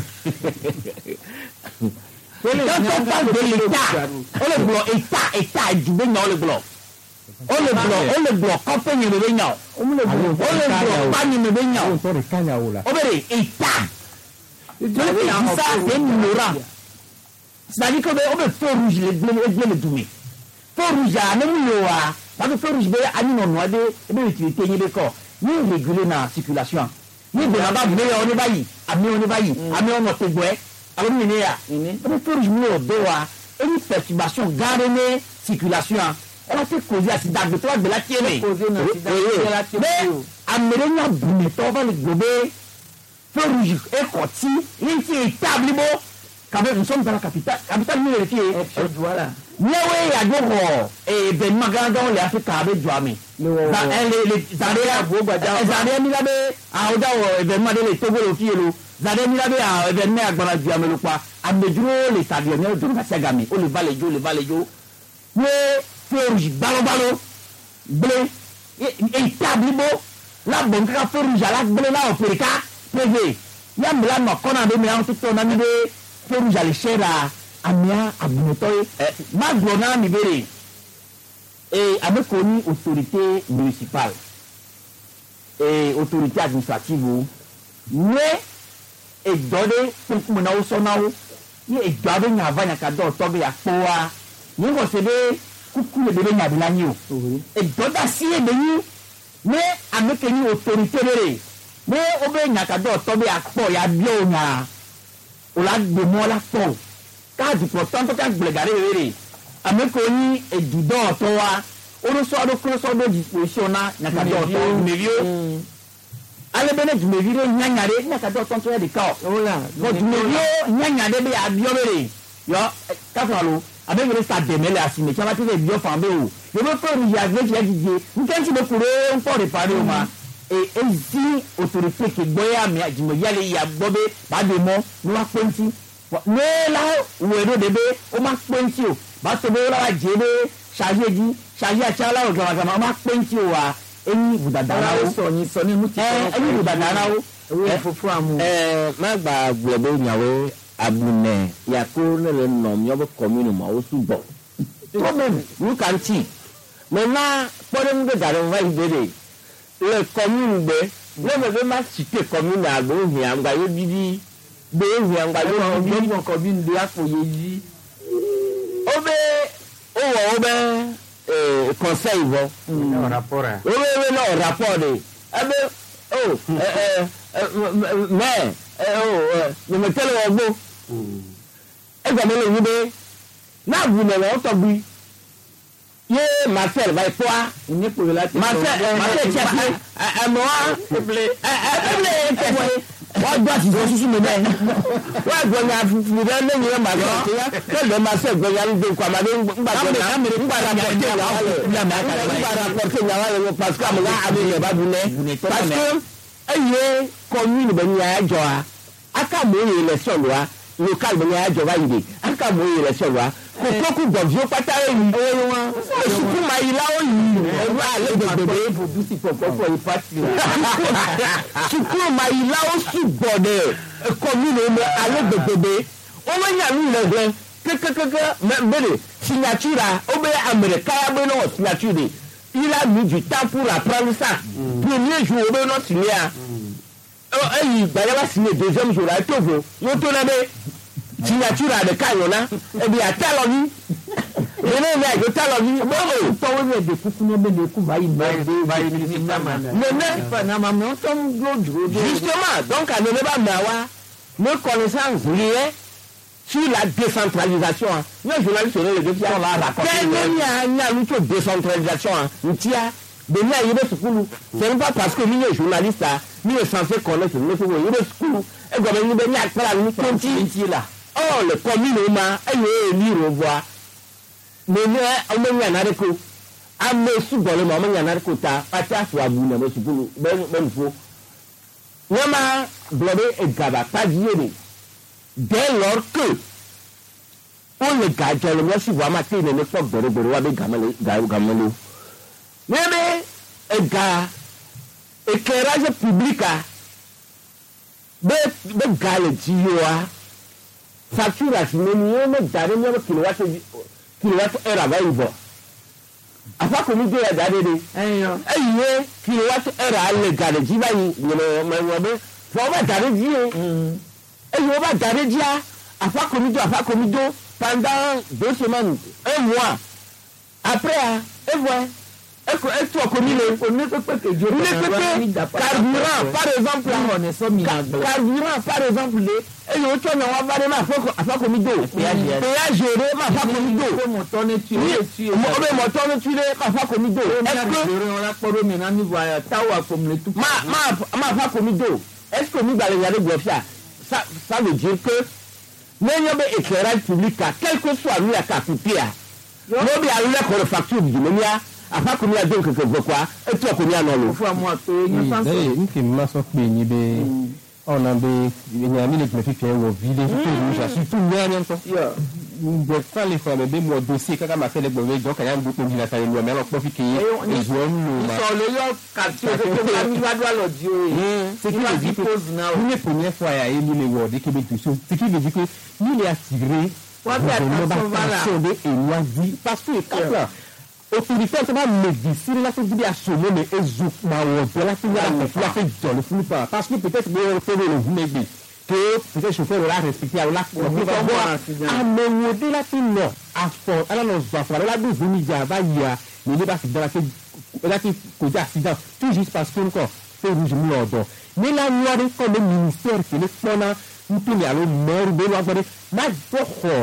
Quand on parle de l'État, on le bloc, État, État, du bénin, on le bloc. On le bloc, on le bloc, campagne de bénin. On le bloc, on le bloc, campagne de bénin. On veut dire État. Ça, c'est ignorant. C'est-à-dire qu'on veut feu rouge, les bleus, les bleus, les doumés. Feu rouge, à même le parce que feu rouge, à nous, on a des utilités, il y a des corps. Ni réguler la circulation. Ni de là-bas, on est bailli. Ami, on est bailli. Ami, on a fait bouet. Alors, on est là. On feu rouge, on doit. Une perturbation, garder circulation. On a fait causer à Sida de toi de la tienne. Mais, à Mérénia Bouneto, on va le glober. Feu rouge et Koti, il est établi. Quand nous sommes dans la capitale, la capitale nous est voilà. Nous y a des et ben magandon les Africains avec Douamé. Les les Zaria Zaria Milabe à Oda événement de les Togo le Kielo. Zaria Milabe à événement à Gbana Douamé le quoi. À Medjo les Tadiens de Kassagami. On le va les jo le va les jo. Mais Forge balo balo blé et établi beau la banque à Forge à la blé là au Périka privé. Yam là ma kona de mais en tout ton ami de Forge à l'échelle à Amia à Bounotoy ma glona libéré et avec connu autorité municipale et autorité administrative mais et donné pour que mon sonao ni et donné na vanya kado tobe ya poa ni ko sebe kuku le bébé na bilanyo et doda si e beni mais avec une autorité léré mais obe na kado tobe ya po ya bio na o la de mo la po káàdì pọ̀ tán tó ká gbẹ̀gàrí rere àmẹ́kọ̀ọ́ èdùdọ́ ọ̀tọ́ wa orúsọ́dọ̀ kúrúsọ́dọ̀ disposition na nyakadọ̀ ọ̀tọ̀ jùmẹ̀ríó alẹ́bẹ̀rẹ̀ jùmẹ̀ríó nyanyàrá nyakadọ̀ ọ̀tọ̀ tó yẹ di ká ọ̀ jùmẹ̀ríó nyanyàrá bí abíọ́bẹ̀rẹ̀ yọ káfíńàlú abẹ́bẹ̀rẹ̀ sa dẹ̀mẹ́lẹ̀ àsìmẹ̀ tí a bá ti lè bíọ́ fún abẹ́ o yóò fẹ́ ru yà gbé tiẹ̀ dìde nkẹ́ntì bẹ kúrò ń pọ̀ rẹ̀ parí o ma ezi autorité ke gbọ́yà mi jùmẹ̀yàlẹ̀ yà gbọ́ bẹ́ bá dé mọ́ ní wàá pẹ́ntì nílá wẹ̀rẹ̀ de bẹ́ ó má pẹ́ntì o bá tó bẹ́ wọ́n wá jẹ́ bẹ́ ṣàyẹ̀ di ṣàyẹ̀ àti aláwọ̀ gàmàgàmà ó má pẹ́ntì o wa ẹni ibùdàdàrà o sọ ní sọ ní mú ti ẹ ẹni ibùdàdàrà o ewé fúnfún àmú. ẹ má gba gbẹ̀bẹ̀ ìyàwó abunẹ yàtọ̀ nílẹ̀ nọ̀m yọ bẹ kọ́mínù mọ́ o sùn bọ̀ problem you can see maintenant pọ́nrẹ́ ń gbé gàdé wọn báyìí béèrè le commune gbé lẹ́mọ̀ bẹ́ẹ̀ má cité commune àgbẹ̀ òhìn àgbà yóò dídí gbé òhìn àgbà yóò dídí ọgbọ́n commune de àpòyè yìí. ó bẹ́ ó wọ̀ ó bẹ́ conseil bọ́ ó bẹ́ wẹ́ náà rapport de ẹ bẹ́ ó mẹ́ yẹmẹtẹ́lẹ̀ wọ́n gbó ẹ gbà mí lè yí bẹ́ náà bù nẹ̀ wọ́n tọ́ bí yé marcel báyìí pọ́ a ìnípòrò láti marcel marcel tí a fi ẹ̀mọ́ wa ẹ̀ẹ́dẹ́gbẹ̀lẹ̀ tẹ̀wé wọ́n gbọ́ àti ìṣòro sísun mi bẹ́ẹ̀ wọ́n gbọ́ ní afufu bẹ́ẹ̀ lẹ́yìn rẹ̀ marcel kéya kẹ́lẹ́ marcel gbọ́ ya ní nkọ́ àmàdé ńgbàgbọ́ ní ńgbàdà pọ̀tẹ́ ìyàwó rẹ̀ ńgbàdà pọ̀tẹ́ ìyàwó rẹ̀ parce que àmàlà àbẹ̀ yẹ̀ bá bunẹ́ parce que ẹ̀yẹ commune bẹ̀ ní àjọ a aka mọ̀ òye rẹ̀ sọ̀rọ̀ a local bẹ̀ ní àjọ báyìí de aka mọ̀ òye rẹ̀ sọ̀rọ̀ a kókó gbọ̀dọ̀ pátá yìí owó wọn sùkúù máa yí láwọ̀ yìí ẹ̀rọ alẹ́ gbẹ̀gbẹ̀ fojú sí pọ̀pọ̀ fọ ìpàtì rẹ̀. sùkúù máa yí láwọ̀ sùgbọ̀dẹ̀ ẹ̀kọ́ mi lè mọ alẹ́ gbẹ̀gbẹ̀ owó yà mí lẹ̀ gbẹ kékékéké bẹ̀rẹ̀ signature ó bẹ̀ amẹ̀rẹ̀ káyà bẹ̀ náà signature il a mis du temps pour apprendre ça premier jour ó bẹ̀ náà signé a ẹ̀yìn gbàyàwá signé deuxième jour àti òfò yóò tó náà bẹ̀ signature de kayona e bi atalogi bene me ajo talogi bo o to we de kuku no be de ku bayi bayi bayi ni sama ne ne na ma me on tom go duro justement donc à ne pas mawa nos connaissances liées sur la décentralisation nous journalistes le défi on la raconter quel ya nya lu to décentralisation ntia de nya yebe sukulu c'est pas parce que nous journalistes ni est censé connaître le sukulu yebe sukulu e go be ni be nya kala ni twenty là. Oh, le commune ma ayo lire voix mais ne on me ko ame subole ma me yana ko ta pata fo abu na me subulu ben ben fo nyama blobe e gaba pas dié dès lors que on le gajo le mo si voix ma te ne ne fo boro boro wa be gamale gamalo mais e ga éclairage public a be be gale jiwa facture asimeni yẹn mẹ jáde ní ọmọ kilowatt kilowatt ẹ̀rọ àbáyé bọ̀ afákòmí gbé ẹ̀ jáde de ẹ̀yìn yẹn kilowatt ẹ̀rọ alẹ̀ jáde jí báyìí yẹn ọmọ ẹ̀wọ̀n bẹ́ fọ ọba jáde jí yẹn ẹ̀yìn ọba jáde jí a afákòmí do afákòmí do pendant deux semaines un mois après a ẹ̀fọ́ ẹ̀kọ́ ẹ̀tú ọkọ̀ nílé onípẹ́pẹ́ kejì onípẹ́pẹ́ carburant par exemple carburant par exemple le eyi o tọ́ na wa bá dé ma afako mi do péage ere ma afako mi do o bẹ mọ̀tọ́ ní tuyé o bẹ mọ̀tọ́ ní tuyé ma afako mi do ẹ̀kọ́ mi náà ní wàá táwọn àkọmọlẹ̀ tó. ma ma ma afako mi do est-ce que mi gbalẹ̀ yàrá gbọ̀fíà ça ça veut dire que n'enyo bẹ éclairage public a quel que soit lui a ka couper a n'o bẹ alẹ́ kọ̀rọ̀ facture du jùlọ ní a afako mi a dé nkeke gbọ̀ quoi et tu akọni àná lo. fún àmọ́ àtò yín sánsọ. d'ailleurs n kì í ma sọ pé yín bẹ ọ̀nà bẹ ìyàmí lè gbẹ fífẹ́ wọ villé fífẹ́ ìrúṣà surtout ní ẹni tó. gbẹ fálẹ̀ fún àbẹ̀bẹ̀ mọ̀ dossier kaka ma sẹ́lẹ̀ gbọ̀wé jọ kàyà ń gbé pọ̀jù láta ìlú ọ̀mẹ́ ọ̀pọ̀ fi kéye èzù ọ̀ ń lò ma. ìsọ̀lẹ̀ yọ kàtí o tó bá níwájú àlọ́ di o yìí. c'est qui veut dire que une première fois à élu les words et Québec tout ça ce qui veut dire que il est attiré par l'attention de Éloisie parce que quand autorité ça va médecine là c'est dit à sommer mais ezouk ma wo là c'est là la fait dans le flou pas parce que peut-être que faire le vumbi que peut-être chauffeur là respecter là ah mais wo de la tin non à fort alors nos enfants là deux médias va y a mais il va se dans la fait là qui cause accident tout juste parce que encore c'est rouge mi odo mais la loi comme le ministère que le fona nous peut aller maire de la guerre ma boko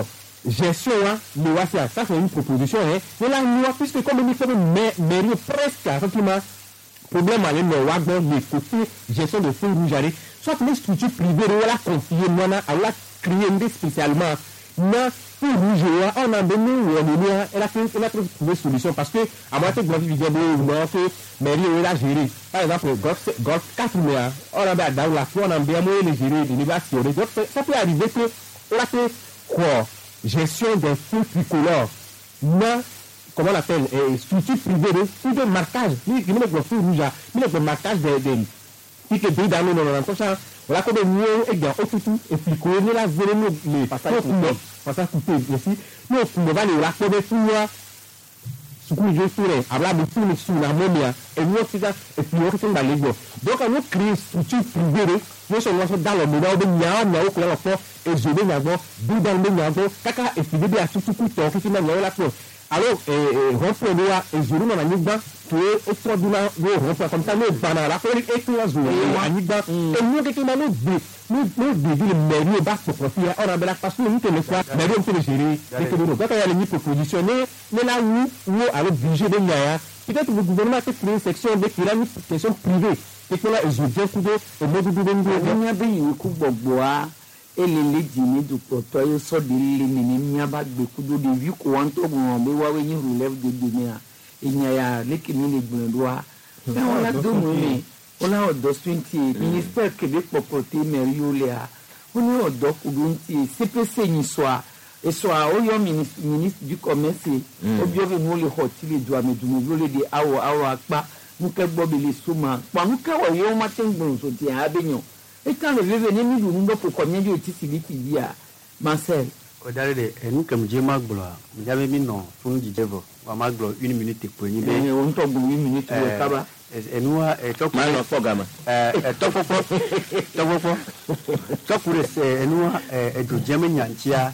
gestion hein, loi ça ça c'est une proposition hein mais la loi puisque comme il fait mairie presque effectivement problème aller le wagon les côtés gestion de feux rouges aller soit les structures privées la confier moi na la créer spécialement na feux rouges on a donné on a elle a fait elle a trouvé solution parce que à moitié de vie vient de non que mairie la gérer par exemple golf golf quatre mois on a bien dans la on a bien moyen de gérer de l'évasion donc ça peut arriver que on a fait quoi gestion des feux tricolores na comment on appelle euh, structure privée ou de marquage ni ni le feu rouge ni le marquage des des qui que pays dans nous non comme ça voilà comme mieux et bien au tout et puis qu'on est là zéro les passage passage coupé aussi nous on va les là comme tout ce que je ferai habla de tout le sous la monia et nous aussi et puis on fait dans les donc on crée structure privée nous sommes dans le monde de nya nya ko la fo et je vais avoir du dans le nya kaka et puis bien tout tout tout qui m'a la fo alors eh reprenons et je nous na nigba que extraordinaire le reprenons comme ça le banana la faire et tout la zone na nigba et nous que nous nous nous nous de le mairie bas pour profiter on a bela parce que nous que le quoi mais on peut gérer et que nous donc il y a les propositions mais là où où avec budget de nya peut-être le gouvernement peut créer une section de qui la question privée et que là ils ont bien coupé et mode de de nya be yi ku gbogbo a elele dini du poto yo so de le ni nya ba gbe ku do de vi ko wan to gon be wa we yin relève de dini a enya ya le kimi le gbon a mais on a do mo ni on a odo twenty ministère Québec propreté mairie le a on a odo ku do nti C P C ni so a e so a o yo ministre ministre du commerce o bi o be no le hoti le do amedu mo le de awo awo apa mu ke gbo be le suma pa mu ke wo yo ma tengbon so ti a be yan et quand le bébé n'est mis nous pour combien de petits civils a Marcel Odare de enu comme je maglo j'avais mis non pour nous dire va maglo une minute pour ni mais on to go une minute pour kaba enu e to ma no programme eh to fofo to fofo to pour enu e do jeme nyantia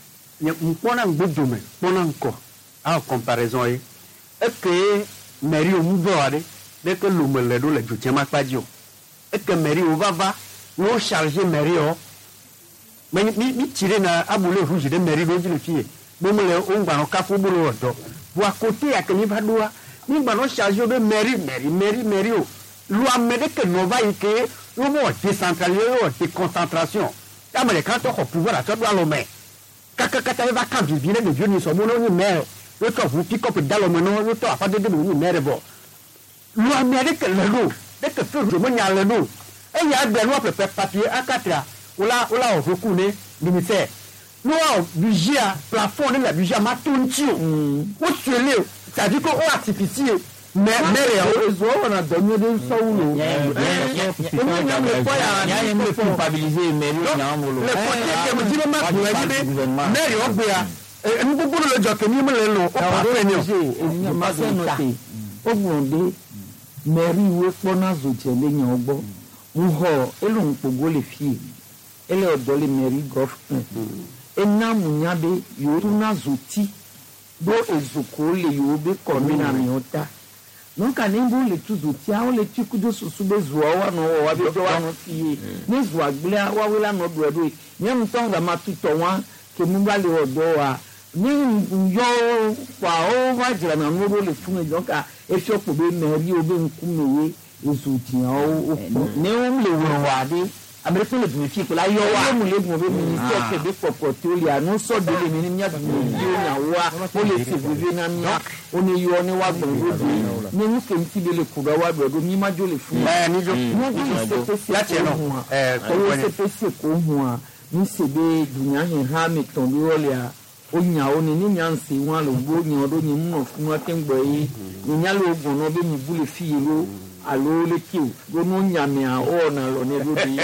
mpona ngbodume pona nko en comparaison e que mairie o mudore de que le mele do le jema padio et que mairie o va nous charger mairie mais mi mi tirer na abule rouge de mairie do le fie bo mo le o ngba no kafu bulu odo bo akote ya ke ni badoa ni ngba no charger de mairie mairie mairie mairie o loi mede que no va ike no mo décentraliser o déconcentration ya me quand on pouvoir à toi lo mais kaka kata va quand vivre de vieux ni so mo no ni maire le to vous pick up dans le meno le to afa de de ni maire bo loi mede que le lo de que fait je mo nya le lo et ya de loi peut papier à quatre ola ola ofukune ministère no budget plafond de la budget ma tonti o tele ça dit que o artificiel mais mais les autres on a donné des sous on a le quoi ya ya me culpabiliser mais non mo lo le côté que me dit ma mais mais o gbe a nous pour le job que ni me le lo o pa ni ma se noter o gbonde mairie wo pona zo tele yan ogbo uho elu nkpogo le fie ele odole mairie golf ena munyabe yoru na zoti do ezoko le yobe komina miota nunca nem bo le tu zoti a o le tu kudo susu be zuwa wa no wa be do wa no fie ne zuwa gble wa we la no do do ni mton ga matuto wa ke mu ba le odo wa ni yo kwa o wa jira na no le fun e donc a e fi opo be mairie obe nkumewe ezuti o ne o le wo wa de Américain le vérifier que là yo wa mo le mo be ministère que de propreté o le anu so de le ni nya bi na wa o le se bi na nya o ne yo ni wa gbo do ni ni ke nti le ku wa do do mi ma jo le fu eh ni jo la ti no eh ko se pese ko hu a ni se be dunya he ha mi ton bi o le a o nya o ni ni nya nsi wa lo gbo nya do ni mu fun wa ke ngbo yi ni nya lo ogun no be mi bu le fi lo alo le kiu go no nyame a o na lo ne do bi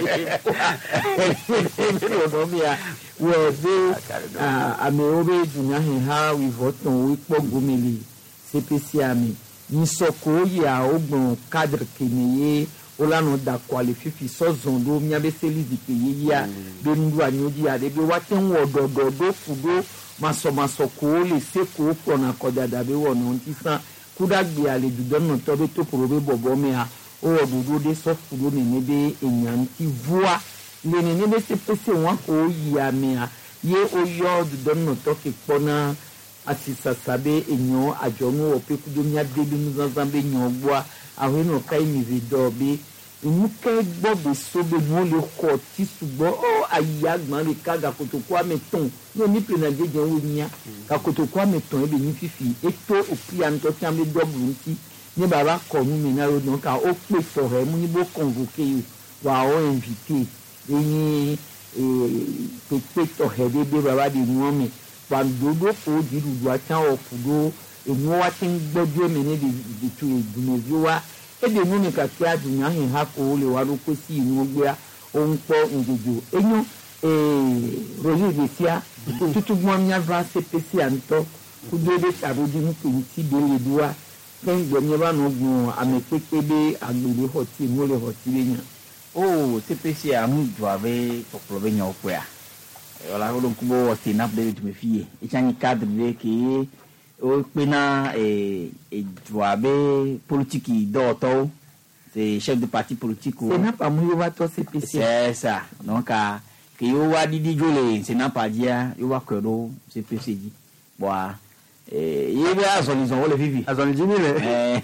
o do bi a we be a me o be dunya he ha wi voton wi pogumeli C P C ami ni soko ya ogbon cadre keniye o la no da qualify so zondo mi abe seli di pe ya be ndu anyoji ya de be wa ten wo dodo do fudo maso maso ko le se ko ko na ko dada be wo no ntisan kuda gbe aleju don to be to probe bobo me a o ododo de so fudo ni ne be enyan ti voa le ni ne be se pese won ko ya me a ye oyo du donno to ki pona asisa sabe enyo ajonu opekudo nya debi nuzanzambe nyogwa ahweno kai mi vidobi inuke gbobe sobe mo le ko ti sugbo o ayagbon le kaga kotoko ameton no ni pe na jeje wo nya ka kotoko ameton ebe ni fifi eto opi an to ti am le double nti ni baba ko mu mi na ro don ka o pe so he mu ni bo convoquer you wa o invité ni eh pe to he de be baba di nu mi wa dodo ko di du atan okudo enwo wa tin gbojo mi ni di tu edumevi wa ede nu ni ka ti adunya hin ha ko le wa ro ko si inu gbe o npo ngojo enyo eh roji de tia tutu mo nya va C P C anto ku do de saroji mu pe ti de le duwa ken gbe mi ba no gun ame pepebe agbere hoti mo le hoti le yan oh C P C amu do ave popolo nya opo ya ola ko don kubo wati na de tu me fie e changi cadre de ki o pena e e joabe politique d'auto c'est chef de parti politique c'est n'a pas mu va to C P C c'est ça donc a que yo wa didi jole c'est n'a pas dia yo wa ko C P C di boa eh yebe azolizon le vivi azolizini le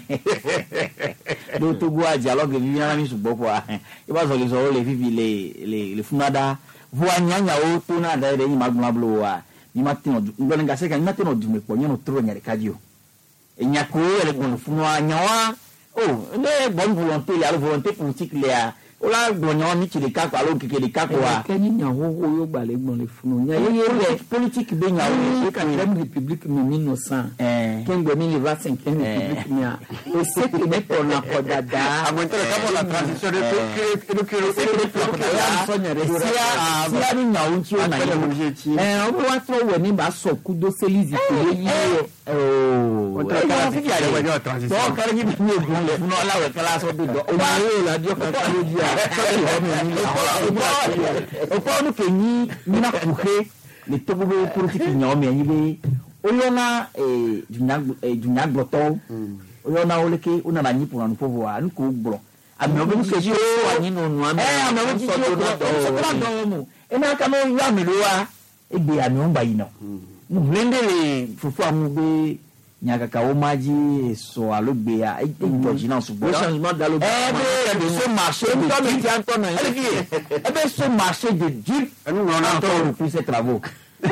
do to gwa dialogue vivi na mi sugbo kwa yeba azolizon le vivi le le le funada voa nyanya o to na da de ni magbon blo wa ni matino ngole ngase kan matino du me ponyo no tro nyare kadio enya ko ele gon funu anyawa oh ne bon volonté la volonté politique là ola gbonyo ni ti de ka kwa lo keke de ka kwa keni nya ho ho yo gbale gbon le funu nya ye ye politique be nya o ka dem république mi innocent eh ken gbe mi le vingt-cinq république mi a o se que ne pour na ko dada a mo intérêt ka pour la transition de que que que si a ni nya o ti o na ye eh o wa tro we ni ba so ku do selizi ko ye oh o ta ka fi ya le transition do ka ni mi gun le funu ala we kala so do o ma yo la dio ka ka lo ji opo ke ni ni na kuhe le to go politique nyome yi be oyona eh junya junya gloto oyona oleke una na nyipu na povo a nko gbro ame obi se ji o anyi no nu ame eh ame obi ji o so kra do mu e na ka no ya mi lo wa e gbe ame on ba yi no mu blende le fufu amu be nyaga ka o maji so alogbe ya e doji na sugbo changement d'allo eh be so marché de tout ti anto na e be so marché de Dieu nous on a encore plus ces travaux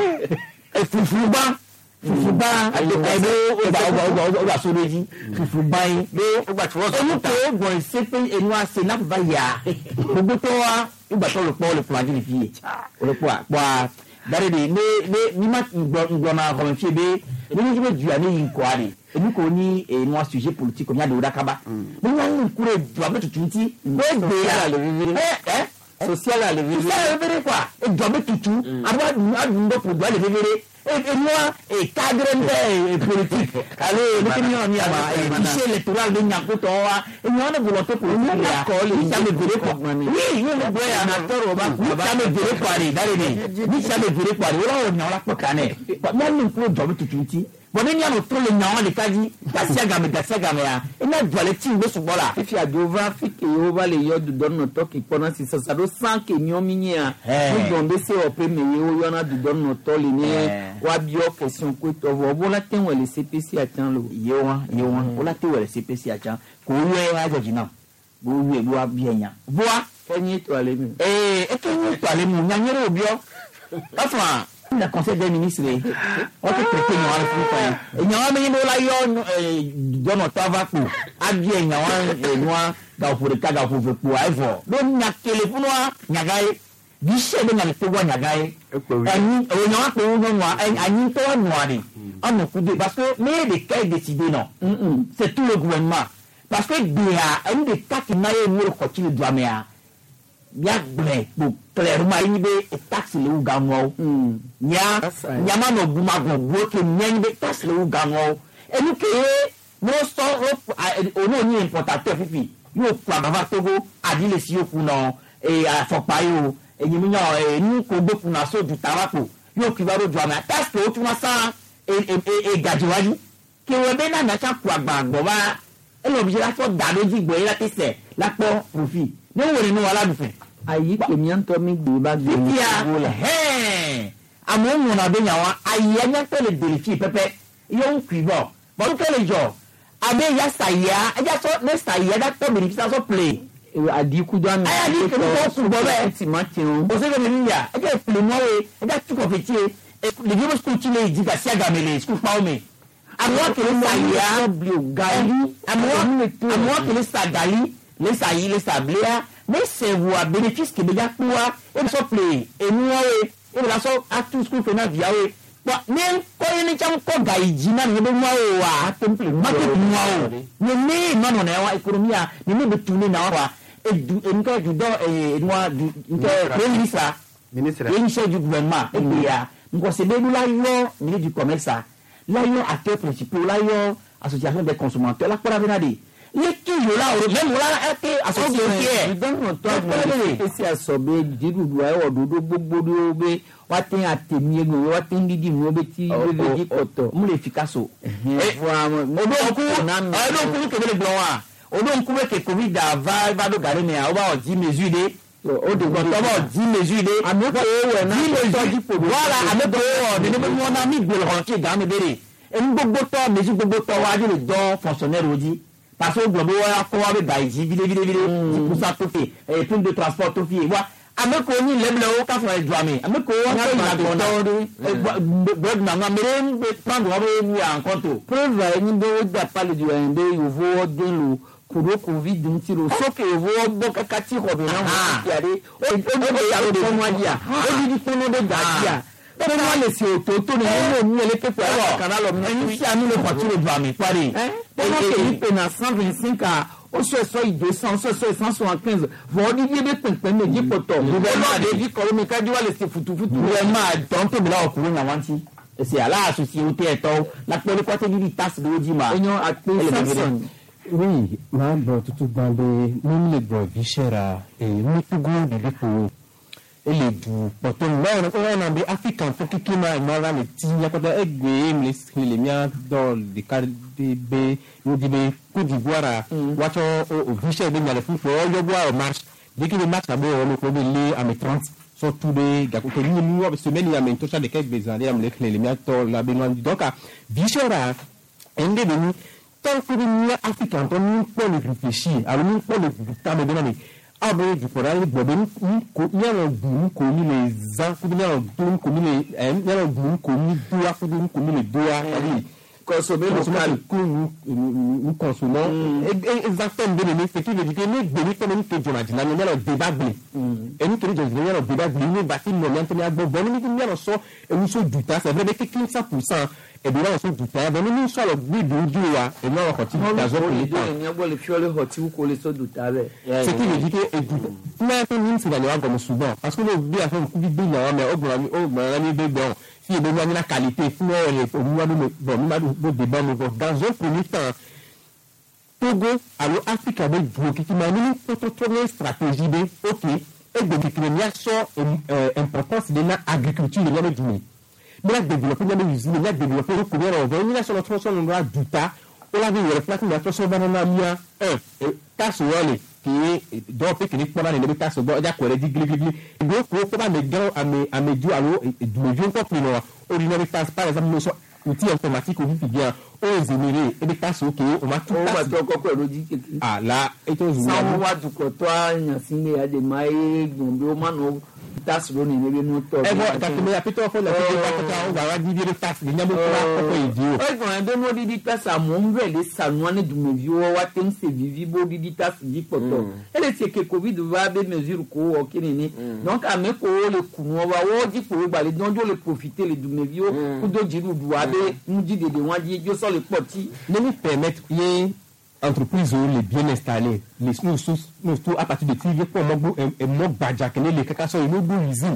e fufu ba fufu ba e be o ba o ba o ba so reji fufu ba yi be o ba ti wo so ta o go se pe enu ase na ba ya gbogbo to wa igba to lo po le flaji ni fie o le po a dari de ne ne ni ma ngbo na ko fi be ni ni be ju ani yin ko ari emi ko ni e no sujet politique nya de odakaba ni wan ni kure ju abe tutunti be gbe ya le vivre eh eh social à le vivre ça le vivre quoi e ju abe tutu aba adu ndo po le vivre e moi e cadre de politique allez le kini on ni ama e fichier électoral de nyakoto wa e ni on volonté politique ya ko le ça me vire quoi oui yo le boy anateur oba ça me vire quoi ari dari ni ni ça me vire quoi ari ora o nya la pokane mo ni ko ju abe tutunti boni ni ano to le nya le kaji gasia game gasia game ya e na dwale ti ngo subola if ya dova fike over le yo du don no talk ipona si sa do san ke nyo minya ni dombe se o pe me yo yo na du don no to le ni wa bio question ko to vo bola ten we le C P C atan lo ye wa ye wa bola te we le C P C atan ko we wa joji na bo we bo abi enya bo kenyi to ale mi eh e kenyi to ale mu nya nyere obio afa na conseil des ministres on peut traiter nous à la fin et nous avons mis la yo don otava ko abi enya wa enwa ga pour ka ga pour pour aivo don nya téléphone wa nya gai bi se de na to wa nya gai ani o nya wa ko no wa ani to wa no ani on ku de parce que mais des cas décidés non c'est tout le gouvernement parce que dia un des cas qui n'a eu le côté de doamea ya ble bu clairement ni be tax le u ganwo nya nya ma no buma go bo ke nya be tax le u ganwo e ni ke no so o no ni importateur fifi yo kwa baba togo adile si oku no e afopa yo e ni mi nya e ni ko bo ku na so du tarapo yo ki baro du ama tax o tu ma sa e e e gajiwaju ke we be na na cha kwa gbagbo ba e lo bi la so da loji gbo e la ti se la po profit ni wo ni wala du fe ayi ke mi anto mi gbe ba gbe ya eh amo mo na be nyawa aya nya tele deliki pepe yo nkwibo bo tele jo abe ya saya eja so ne saya da to be so play adiku do ami aya di ke ko ku bo be ti ma ti o o se be ni ya eja play mo we eja tu ko fetie le vivo school ti le diga sia gamele school pa o me amo ke le saya gali amo amo ke le sa gali le sa yi le sa blea mais c'est vous à bénéfice que déjà quoi et so play et nous we e la so atu school fe na via we but men ko ni cham ko gaiji na ni be mwa o wa temple ma ke mwa o ni ni ma no na wa economia ni ni be tuni na wa e du e nka du do e nwa du nke ministre ministre ministre du gouvernement e ya nko se be du la yo ni du commerce la yo acteur principal la yo association des consommateurs la pour venadi les qui yo là même là été associé qui donc toi esi asobe didudu ayo ododo gbogbo do be wa tin atemi ego wa tin didi mo be ti be di koto mu le fikaso eh odo ku odo ku ke be gbo wa odo ku be ke covid va va do gare me a o ba o di mesure de o de gbo to ba di mesure de ameko we na to di po wala ameko o de be mo na mi gbe ho ki ga me bere en gbogbo to mesure gbogbo to wa di le do fonctionnaire oji parce que globo wa ko wa be baiji vile vile vile pour ça tout fait et plus de transport tout fait wa ameko ni leble o ka fo edwame ameko wa ko na gona brod na na mere be prendre wa be ni en compte preuve ni be o da pale du ende yo vo de lo kuro covid ntiro so ke vo bo kakati ko be na mo ti are o o be ya lo ko mo dia o di ko no de gadia pero no le si ototo ni mo ni ele ke po kana lo mi si ami le kwatu le dwame pare tellement que il peut na cent vingt-cinq à o so so deux cents so so cent soixante-quinze vo di bi be penpen me di poto gouvernement de di ko mi ka di wa le si futu futu vraiment donc be la okuru na wanti e se ala société eto la pele ko te di taxe do di ma enyo akpe Samson oui ma bo tutu bande ni le bro bichera e ni tugo de depo ele du potom na ko na be african fokiki na mara le ti ya ko da egbe mi le mia do de card be no di be ko di guara wacho o bichera be nyale fu fo yo boa o marche dès que le match a beau on ko be le à trente surtout be ga ko ni ni wa semaine ya men to cha de quelques besoin ya me le mia to la be no donc bichera ende be ni tant que ni africain to ni ko le réfléchir alors ni ko le ta me donner abe du coral bobe ni ko ni ala du ko ni les ans ko ni ala du ko ni les ni ala du ko ni doa ko ni ko ni les doa ali consommer local ko ni consommer exactement bien mais c'est qui veut dire que ni de ni ko ni ke jona dina ni ala débat blé et ni ke jona ni ala débat blé ni bati no ni antoni agbo bon ni ni ala so e ni so duta c'est vrai que cent pour cent et bien on se duta ben ni so lo bi du du wa e no ko ti ta zo ni ta ni agbo le fiole hoti ko le so duta be c'est qui veut dire que mais pour nous c'est d'aller comme souvent parce que le bien faire coup bi na mais o gbo mi o gbo na ni be bon si e be ni na qualité fún o mu wa do bon mi ma do débat mo dans un premier temps Togo allo Africa be du ki ma ni to to stratégie be OK et de détermination importance de l'agriculture de la Guinée mais la développer la usine la développer le couvert au venir sur la transformation de la duta on la vie reflète la transformation banana mia un tasse wale qui donc que ni pas les tasse bo ja ko di gli gli do ko ko ba me garo ame ame du allo du me vieux ko no ordinaire tasse par exemple no so outil informatique ou bien aux émirés et des tasses OK on va tout passer ko ko lo di ah là et to sans wa du ko to anya sine ya de mai gombe o mano tasse lo ni be no to e bo ta me ya pito fo la ko ta o wa di di tasse ni nyamo ko ko idio e go ande no di di tasse mo mbe le sanwane du me vi o wa tem se vivi bo di di tasse di poto ele se ke covid va be mesure ko o kini ni donc a me ko le kunu wa wo di ko gba le don do le profiter le du me vi o ku do jiru du wa be mu di de de wan di jo so le poti ne nous permettre y entreprises les bien installées les nous nous tout à partir de tigre pour mo et mo badja que les kaka so no go usine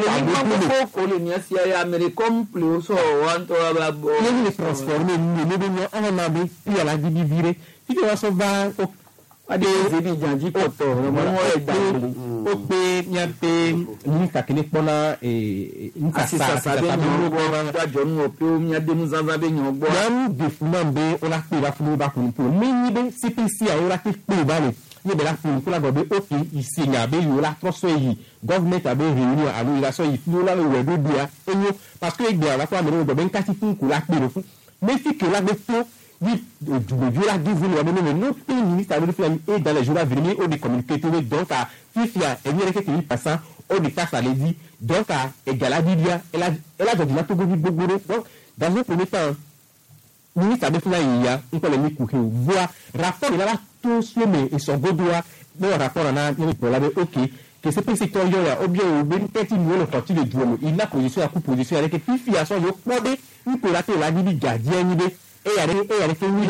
no ko le ni asia ya american play so want to have les transformer ni ne bien on a be puis la di vivre puis on se va ade zebi janji poto mo e da o pe nya pe ni ka kini pona e ni ka sa sa be ni bo ba jo nu o pe o nya de mu zanzan be nyan gbo yan de funan be o la pe ba funu ba kun po mi ni be C P C a o la pe pe ba le ye be la pour pour la go be OK ici nya be yo la troso yi government a be réunion à l'organisation yi flo la we do dia enyo parce que be la kwa me do be nkati fun ko la pe do fun mais si que la be to oui du la dit vous le mais notre ministre a le fait et dans les jours à venir on est communiqué donc à fifia et bien que qui passant on est ça les dit donc à égal à Biblia elle a elle a dit la Togo du Bogoro donc dans un premier temps ministre a fait là il y a on peut le mettre pour voir rapport il a tout semé et son godois le rapport on a pour la OK que c'est pas secteur là ou bien au ben petit nous le parti de Duomo il a position à coup position avec fifia son yo podé il peut la faire la dit gardien ni et avec et avec oui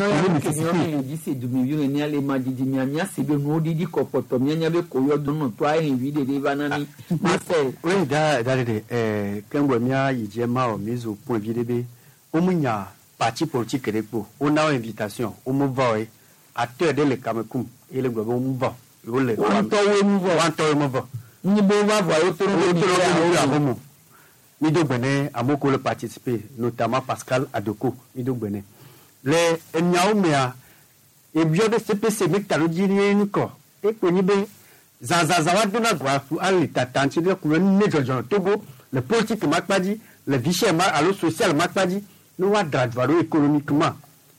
il dit c'est du milieu ni ale ma didi miamia c'est de no didi kopoto mianya be koyo dono to ai vide de banani master oui da da de eh kembo mia yije ma o mise au point vide be o munya parti politique repo on a invitation o mo voy acteur de le Cameroun et le gouvernement mo voy o le wanto we mo voy wanto we mo voy ni bo va voy o to ro ni a mo mi do bene amoko le participer notamment Pascal Adoko mi do bene les Nyaomea et bio de C P C mais t'as le dit ni ko et ko ni be zazazawa de na gwa fu ali tatanti de ko ni jojo Togo le politique makpadi le vichy ma allo social makpadi no wa dradvaro économiquement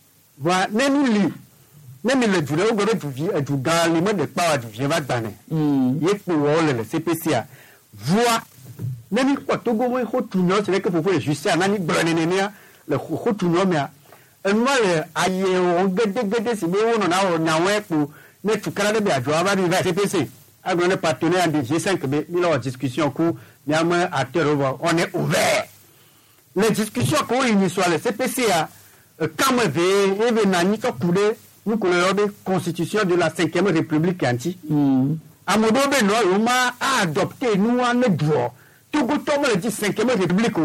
wa même li même le dure o gore du vie du gan le de pa du vie va gbané ye ko le C P C a voix même ko Togo mo ko tunyo c'est que faut justice na ni gbanenenia le ko tunyo mais enwale aye o gede gede si be wono na o nyawe ku ne tukara de be adwo aba bi C P C agro ne partenaire de G cinq be ni la discussion ku nyama acteur on est ouvert les discussions ko ini sur le C P C a quand me ve e be na ni ko kude ni ko le de constitution de la cinquième république anti amodo be no yo ma adopter nous en ne dro tout go to me le cinquième république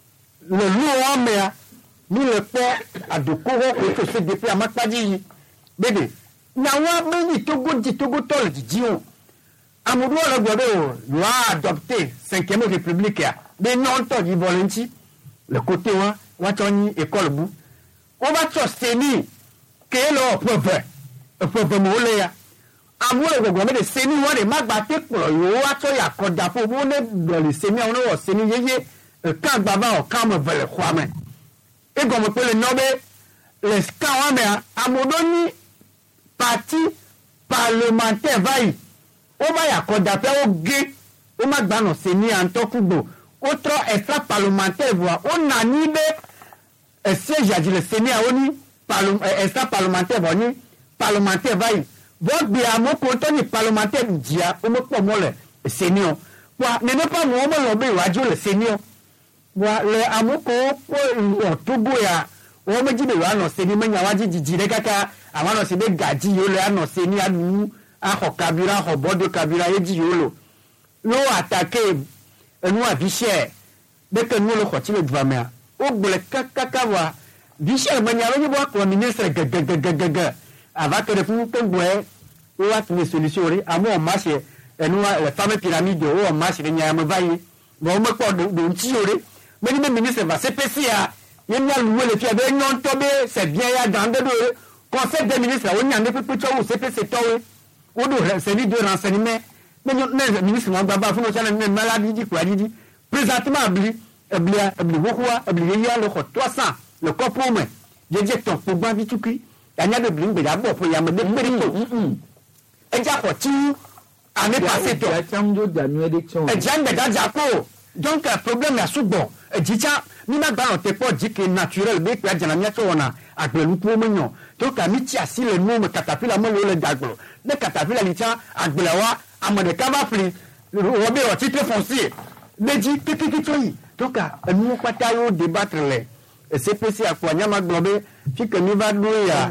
le loi me ni le père a de Koro que ce depuis à Makpadi bébé na wa meni Togo di Togo tol di dio amodo le gobe loi adopté cinquième république mais non to di volonté le côté wa wa toni école bu on va soutenir que le peuple le peuple mo le ya amodo le gobe de seni wa de magbate ko yo wa to ya koda fo mo ne do le seni on o seni yeye kan baba o kan me vele kwame et comme on peut le nommer les Kawamea Amodoni parti parlementaire vaille on va y accorder au gay on m'a donné seni en tokubo autre extra parlementaire voix on a ni de siège à dire le Sénat oni extra parlementaire voix parlementaire vaille votre bien mon contenu parlementaire dia on me pas moi le Sénat quoi mais ne pas moi on me le le Sénat wa le amoko ko Togo ya o meji be wa no se ni manya wa jiji re kaka àwọn no se be gaji yo le ano se ni anu aho kabira ho bodo kabira eji yo lo lo attaquer enu a vichy de que nous le khoti le dvamea o gbele kaka wa vichy manya lo ni bo ko ministre gagagagaga ava que de fu ko gwe o wa trouver solution ri amo marché enu la famille pyramide o marché ni nya mvayi bo mo ko do nti yo ri mais le ministre va C P C a il y a loué le fier de non tombé c'est bien ya dans de conseil des ministres on y a ne peut pas au C P C towe on doit servir de renseignement mais le ministre on va pas faut ça une maladie dit quoi dit présentement abli abli abli quoi abli il y a le trois cents le corps pour moi je dis ton pour ba bituki il y a de bling ba bo pour y a me de mérito et ja ko ti année passée to ya chamdo danu élection et jan de dajako donc un problème à sous-bon dicha ni ma ba te po dit que naturel be kwa jana mia to wona agbelu po menyo to ka mi ti asi le no me katapila mo le daglo ne katapila li tia agbelawa amade ka ba fli obe o titre foncier le dit que que to yi to ka enu kwata yo débattre le C P C akwa nyama globe fi que mi va do ya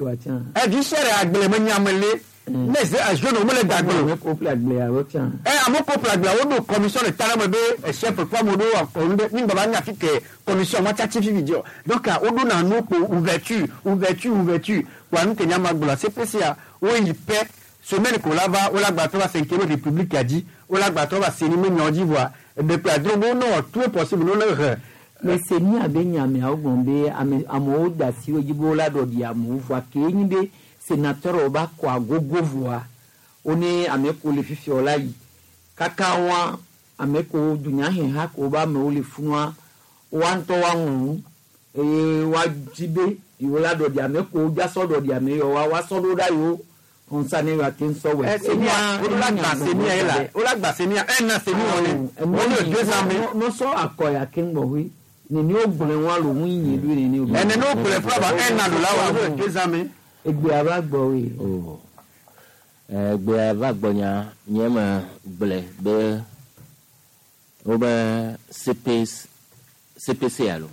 e di sere agbele mo nyamele mais c'est je no mo le daglo couple agbele a rotian e amo couple agbele o do commission de talamo be chef pour mo do ni baba nya fi que commission mo tati fi video donc o do na no ouverture ouverture ouverture kwa nte nyama gbola C P C a o yi pe semaine ko lava o la gba to ba cinquième république a dit o la gba to ba seni mo nyon d'Ivoire depuis adrobo no tout est possible no le mais c'est ni abenya me a gombe amoda si ojibo la do dia mo voa ke ni be sénateur oba kwa gogo voa oni ameko le fifi ola yi kaka wa ameko dunya he ha ko ba me o le funwa wa nto wa hun e wa jibe iwola do di ameko ja so do di ame yo wa wa so do da yo on sa ni wa tin so we e se ni o la gba se ni e la o la gba se ni e na se ni won ni mo ni deux ans mi no so akoya kinbo wi ni ni ogbere wa lo hun yin lu ni ni e ne no ogbere fún aba e na do la wa deux ans mi egbe aba gbo wi oh egbe aba gbo nya nyema gble be oba C P C P C alo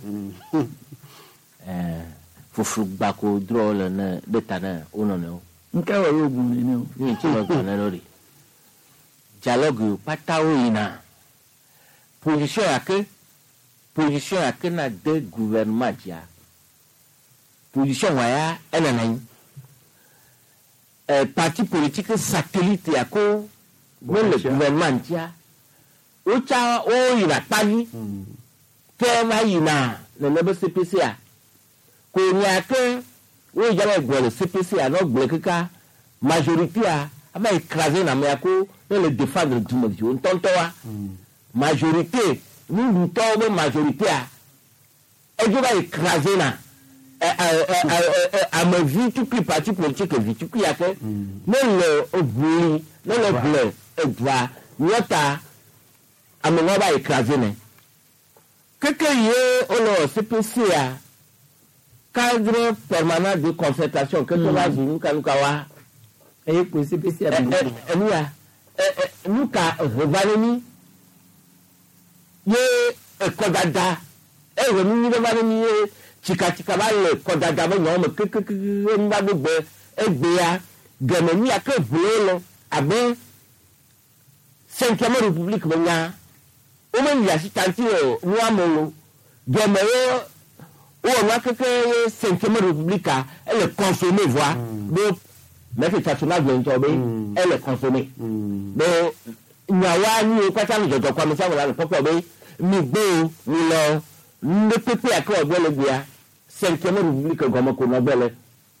eh fufu gbako draw le na beta na ono ne o nke wa yogun ni o ni ti lo kan lori dialogue patawo ina position ake position ake na de gouvernement ya position wa ya ela nan eh parti politique satellite ya ko le gouvernement ya o cha o ira pani ke ma ina le le C P C a ko ni ake o jale gbole C P C a no gbole kika majorité a aba écraser na me ako le défendre du monde on tonto wa majorité nous nous tombe majorité a e jo ba écraser na à ma vie tout qui parti politique vie tout qui a fait non le ouvri non le bleu et droit nyota amena ba écraser ne keke ye ono C P C a cadre permanent de concertation que to ba zuru kanukawa e ko C P C a bi enu ya nu ka revaleni ye ekodada e we ni de valeni ye chika chika ba le kodada ba nyo me keke mba gbogbo egbe ya gemeni ya ke volo abe cinquième république benya o me ya si tanti o nu amolo gemero o wa keke cinquième république a elle consommer voix donc mais que ça soit bien tombé elle est consommée donc nyawa ni o pata ni jojo kwa me sa wala popo be mi gbo mi lo ne pepe akọ gbele bia cinquième république gomo ko no bele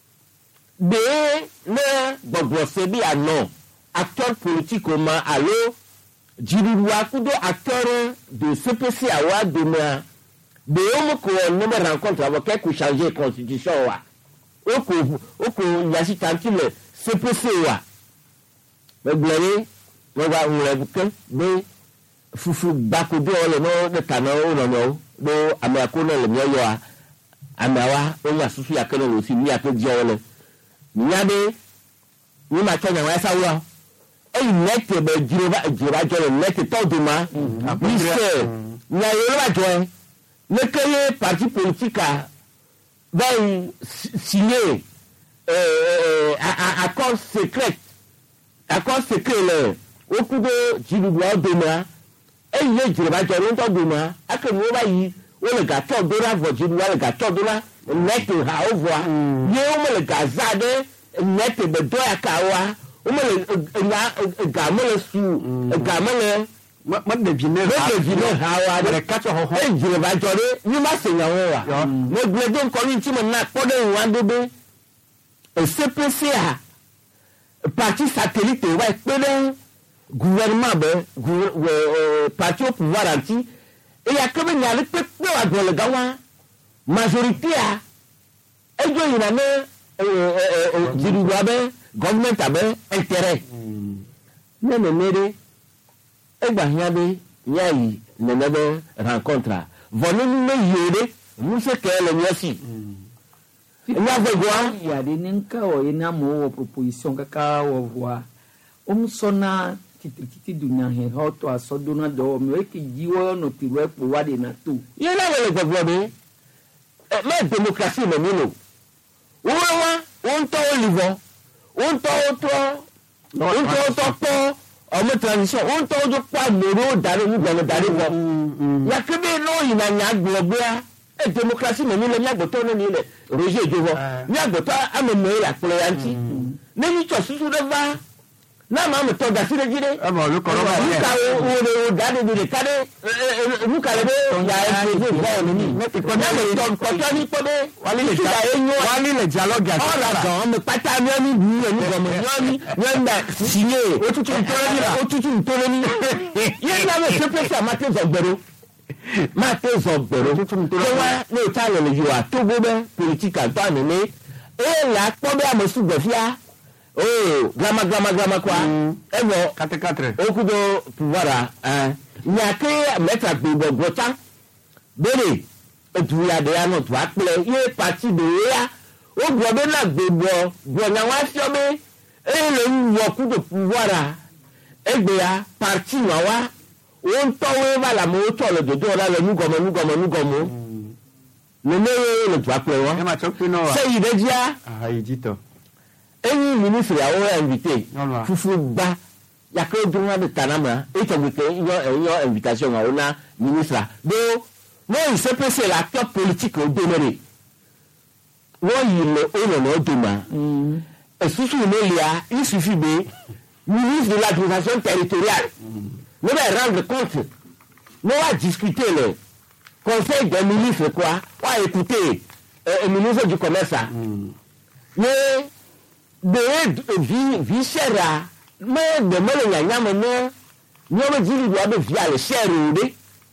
de ne gbogbo se bi ano acteur politique o ma allo jiriwa kudo acteur de C P C awa de ma de o mo ko no me rencontre avec ko changer constitution wa o ko o ko yasi tantile C P C wa me gbere we wa ure buke be fufu bako do le no de kana o no no do ame akona le nyoyo a amawa o ya susu ya kana lo si ni ape je ole ni ya be ni ma chonya wa sa wo e net be jireba jireba jo le net to do ma ni se na yo la jo ne keye parti politique a va signer euh accord secret accord secret le o kudo jireba do ma e ye jireba jo ro to do ma akemi o ba yi o le ga to do ra vo jireba le ga to do ra net ha o vo ye o me le ga za de net be do akawa o me le ga ga me le su ga me le ma de vine ha de vine ha wa de ka to ho e jireba jo re ni ma se yan wa mo gbe do nko ni ti mo na po de wa do be e C P C a parti satellite wa pe de gouvernement be parti au pouvoir anti et ya kebe nyale pe pe wa do le gawa majorité a e jo ina ne euh jiruwa be government abe intérêt ne ne mere e gba hia be nya yi ne ne be rencontre vonu ne yede mu se ke le nyasi nya ve gwa ya de ninka o ina mo wo proposition kaka wo voa um sona tititi dunya he hoto asodona do me ki jiwo no tiwe po wade na to ye na le gbogbo be e me démocratie me ni lo wo wa won to olivo won to to won to to po o mo transition won to jo pa mero dare ni gbe dare bo ya kebe no ina nya gbogbo a e démocratie me ni le nya gboto no ni le roger jowo nya gboto ameme la pleyanti ne ni to susu de va na ma mo to da sire jire e mo lu ko ro ba ni ka o o da de de ka de mu ka le de ya e de bo ni me ti ko na le to ko to ni ko de wali le ja wali le dialogue ati ora gan me pata mi ni bu ni go mo ni ni nda sinye o tutu ntore ni o tutu ntore ni ye na me se pe sa ma te zogbero ma te zogbero tutu ntore wa le ta le yo a to go be politique to ani ni e la po be amosu gbefia oh grama grama grama kwa ebo quatre quatre okudo pouvoir hein nyake metra gbo gbota bere otu ya de ya no to aple ye parti de ya o gbo be na gbo gbo na wa fi obe e le wo kudo pouvoir egbe ya parti wa wa o nto we ba la mo to lo dodo la le nugo mo nugo mo nugo mo le me le to aple wa e ma to pino wa se ide dia ah yidito any ministry I will invite fufu gba yakre dunwa de tanama e to we your your invitation a ona ministre do no il se peut c'est l'acteur politique au déméré wo yi le ono no duma et susu le lia il suffit de ministre de l'administration territoriale ne va rendre compte ne va discuter le conseil des ministres quoi va écouter le ministre du commerce ne de vi vi shera me de me nya nya me no ni o me jiri do be via le share de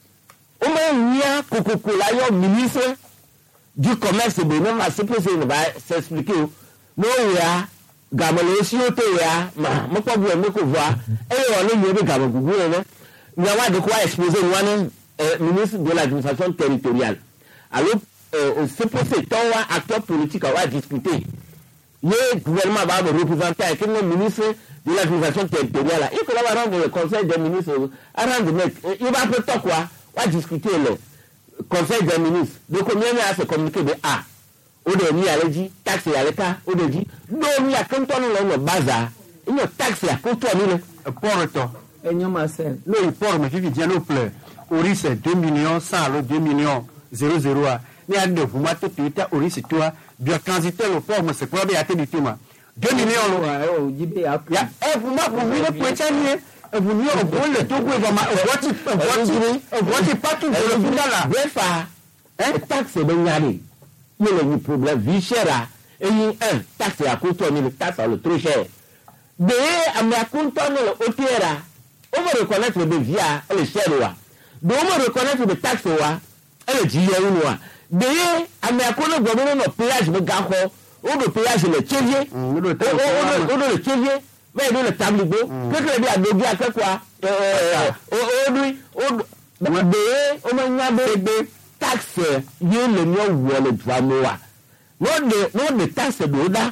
o me nya kokoko la yo ministre du commerce de no ma se pose ne va s'expliquer no ya gamalo si o to ya ma mo ko bu me ko voa e yo no ni be gamalo gugu ne nya wa de ko exposer one ministre de l'administration territoriale alors se pose to wa acteur politique wa discuter le gouvernement va représenter avec le ministre de l'administration territoriale. Il faut avoir rendre le conseil des ministres, à rendre il va faire quoi? On va discuter le conseil des ministres. De combien il y a ce communiqué de A? Au dernier, il a dit, taxe à l'État, au dernier, non, il y a comme toi, nous, le bazar. Il y a taxe à comme toi, nous, porto. Et nous, ma sœur. Non, il porte, mais il vient au pleur. Au risque, deux millions, cent, le deux millions, zéro, zéro. Ni a de vous mater pita au risque, toi. Bien candidat au port, mais c'est quoi bien à tes diplômes. deux millions. Oh, Jibé a pris. Eh, vous m'avez vu le pointanier. Vous n'y avez pas le Togo et dans ma voiture. Voiture partout dans le monde là. Bref, hein, taxe de Nyari. Il y a un problème, vie chère. Et il y a un taxe à contourner, le taxe à le trop cher. De à me contourner le hôtel. On va reconnaître le via le cher. De on va reconnaître le taxe. Elle dit, il y a une de ame akono gomino no péage me gaho o do péage le tchevier o do o do le tchevier mais do le tabligo que que bi adogi akekwa euh o o du o de o ma nya be taxe ye le nyo wo le dwamoa no de no de taxe do da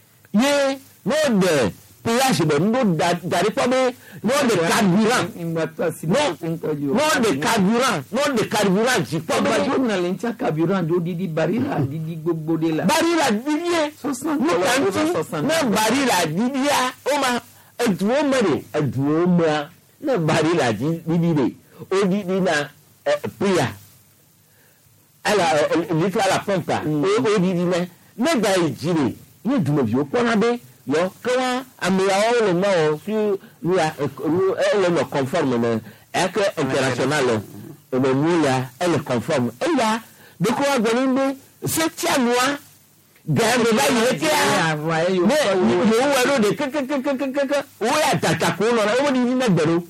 ye no de péage be ndo dari po be no de carburant no no de carburant no de carburant ji po be jo na le ntia carburant do di di barila di di gbogbo de la barila didie no kanti na barila didia o ma eduo mere eduo ma na barila didi de o di di na pia ala litra la pompa o di di na na ga ijire ni dumo bi o pona be yo kwa amia o le no su ni a le no conforme na ek international o le mula elle conforme e ya de ko agolinde se tia noa gabe ba yi tia me yo wa lo de ke ke ke ke ke o ya tata ko no o di ni gbero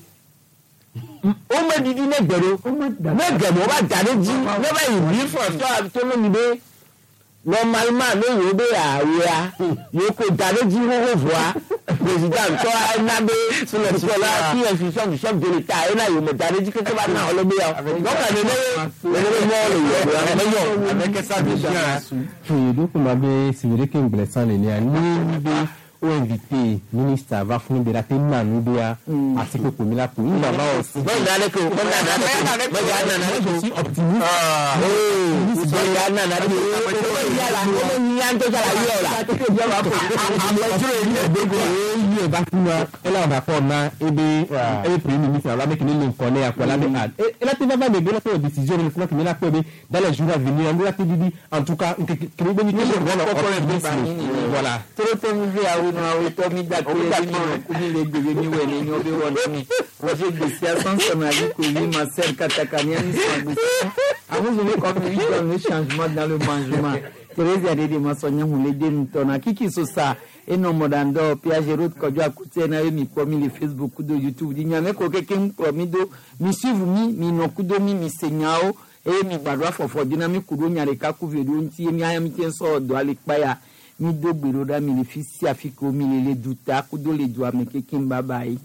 o ma di ni gbero me gbero ba dare ji me ba yi bi for to to no mi be normalement no yo be ya yo ko dare ji ho voa président to na be sur le sol là qui institution du chef de l'état et là yo me dare ji que ba na o le be ya donc le le le mo le avec ça déjà oui donc on avait c'est vrai que blessant les ni be o invité ministre va finir de la tenue nous dia article pour la pour il va bon d'aller que bon d'aller bon d'aller aussi optimiste ah oui bon d'aller na na ya la yá ń tọ́jà la yọ̀ la. àmọ́ ọjọ́ èyí ẹ̀dẹ́gbẹ̀ èyí ẹ̀ bá fún wa ẹ̀ làwọn bá fọ́ ọ̀nà ebe ebe premier ministre àwọn amẹ́kìnní ló ń kọ́ ní àpò alábẹ́ ad ẹ̀ láti bá bá mi gbé lọ́pọ̀ décision ní fúnra kìnìún lápẹ́ bi dans les jours à venir en láti bíbí en tout cas kìnìún gbé ní kí wọ́n lọ optimisme voilà. toro tó ń fi àwọn àwọn ètò mi dà pé ẹbí mi kú mi lè gbèrè mi wẹ̀ ní ọbẹ̀ wọn ní wọ́n ṣe gbèsè asánṣọ́nà àdínkù yìí Marcel Kataka ní ẹni sọ gbèsè àwọn òṣèlú kan fi wíjọ ní changement dans le mangement Thérèse Adédé Masọ̀nyẹ́ hùn lédè nìtọ́nà kíkì sosa eno modando pia Jérôme kọjọ akute na mi po mi le Facebook kudo YouTube di nyame ko keke mpro mi do mi suivre mi mi no kudo mi mi senyao e mi gbadua fofo di na mi kudo nyare ka ku video nti mi aya mi ten so do ale paya mi do gbero da mi le fisi afiko mi le le duta kudo le do ame keke mbaba yi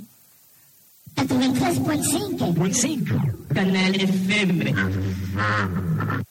quatre-vingt-treize point cinq Canal F M.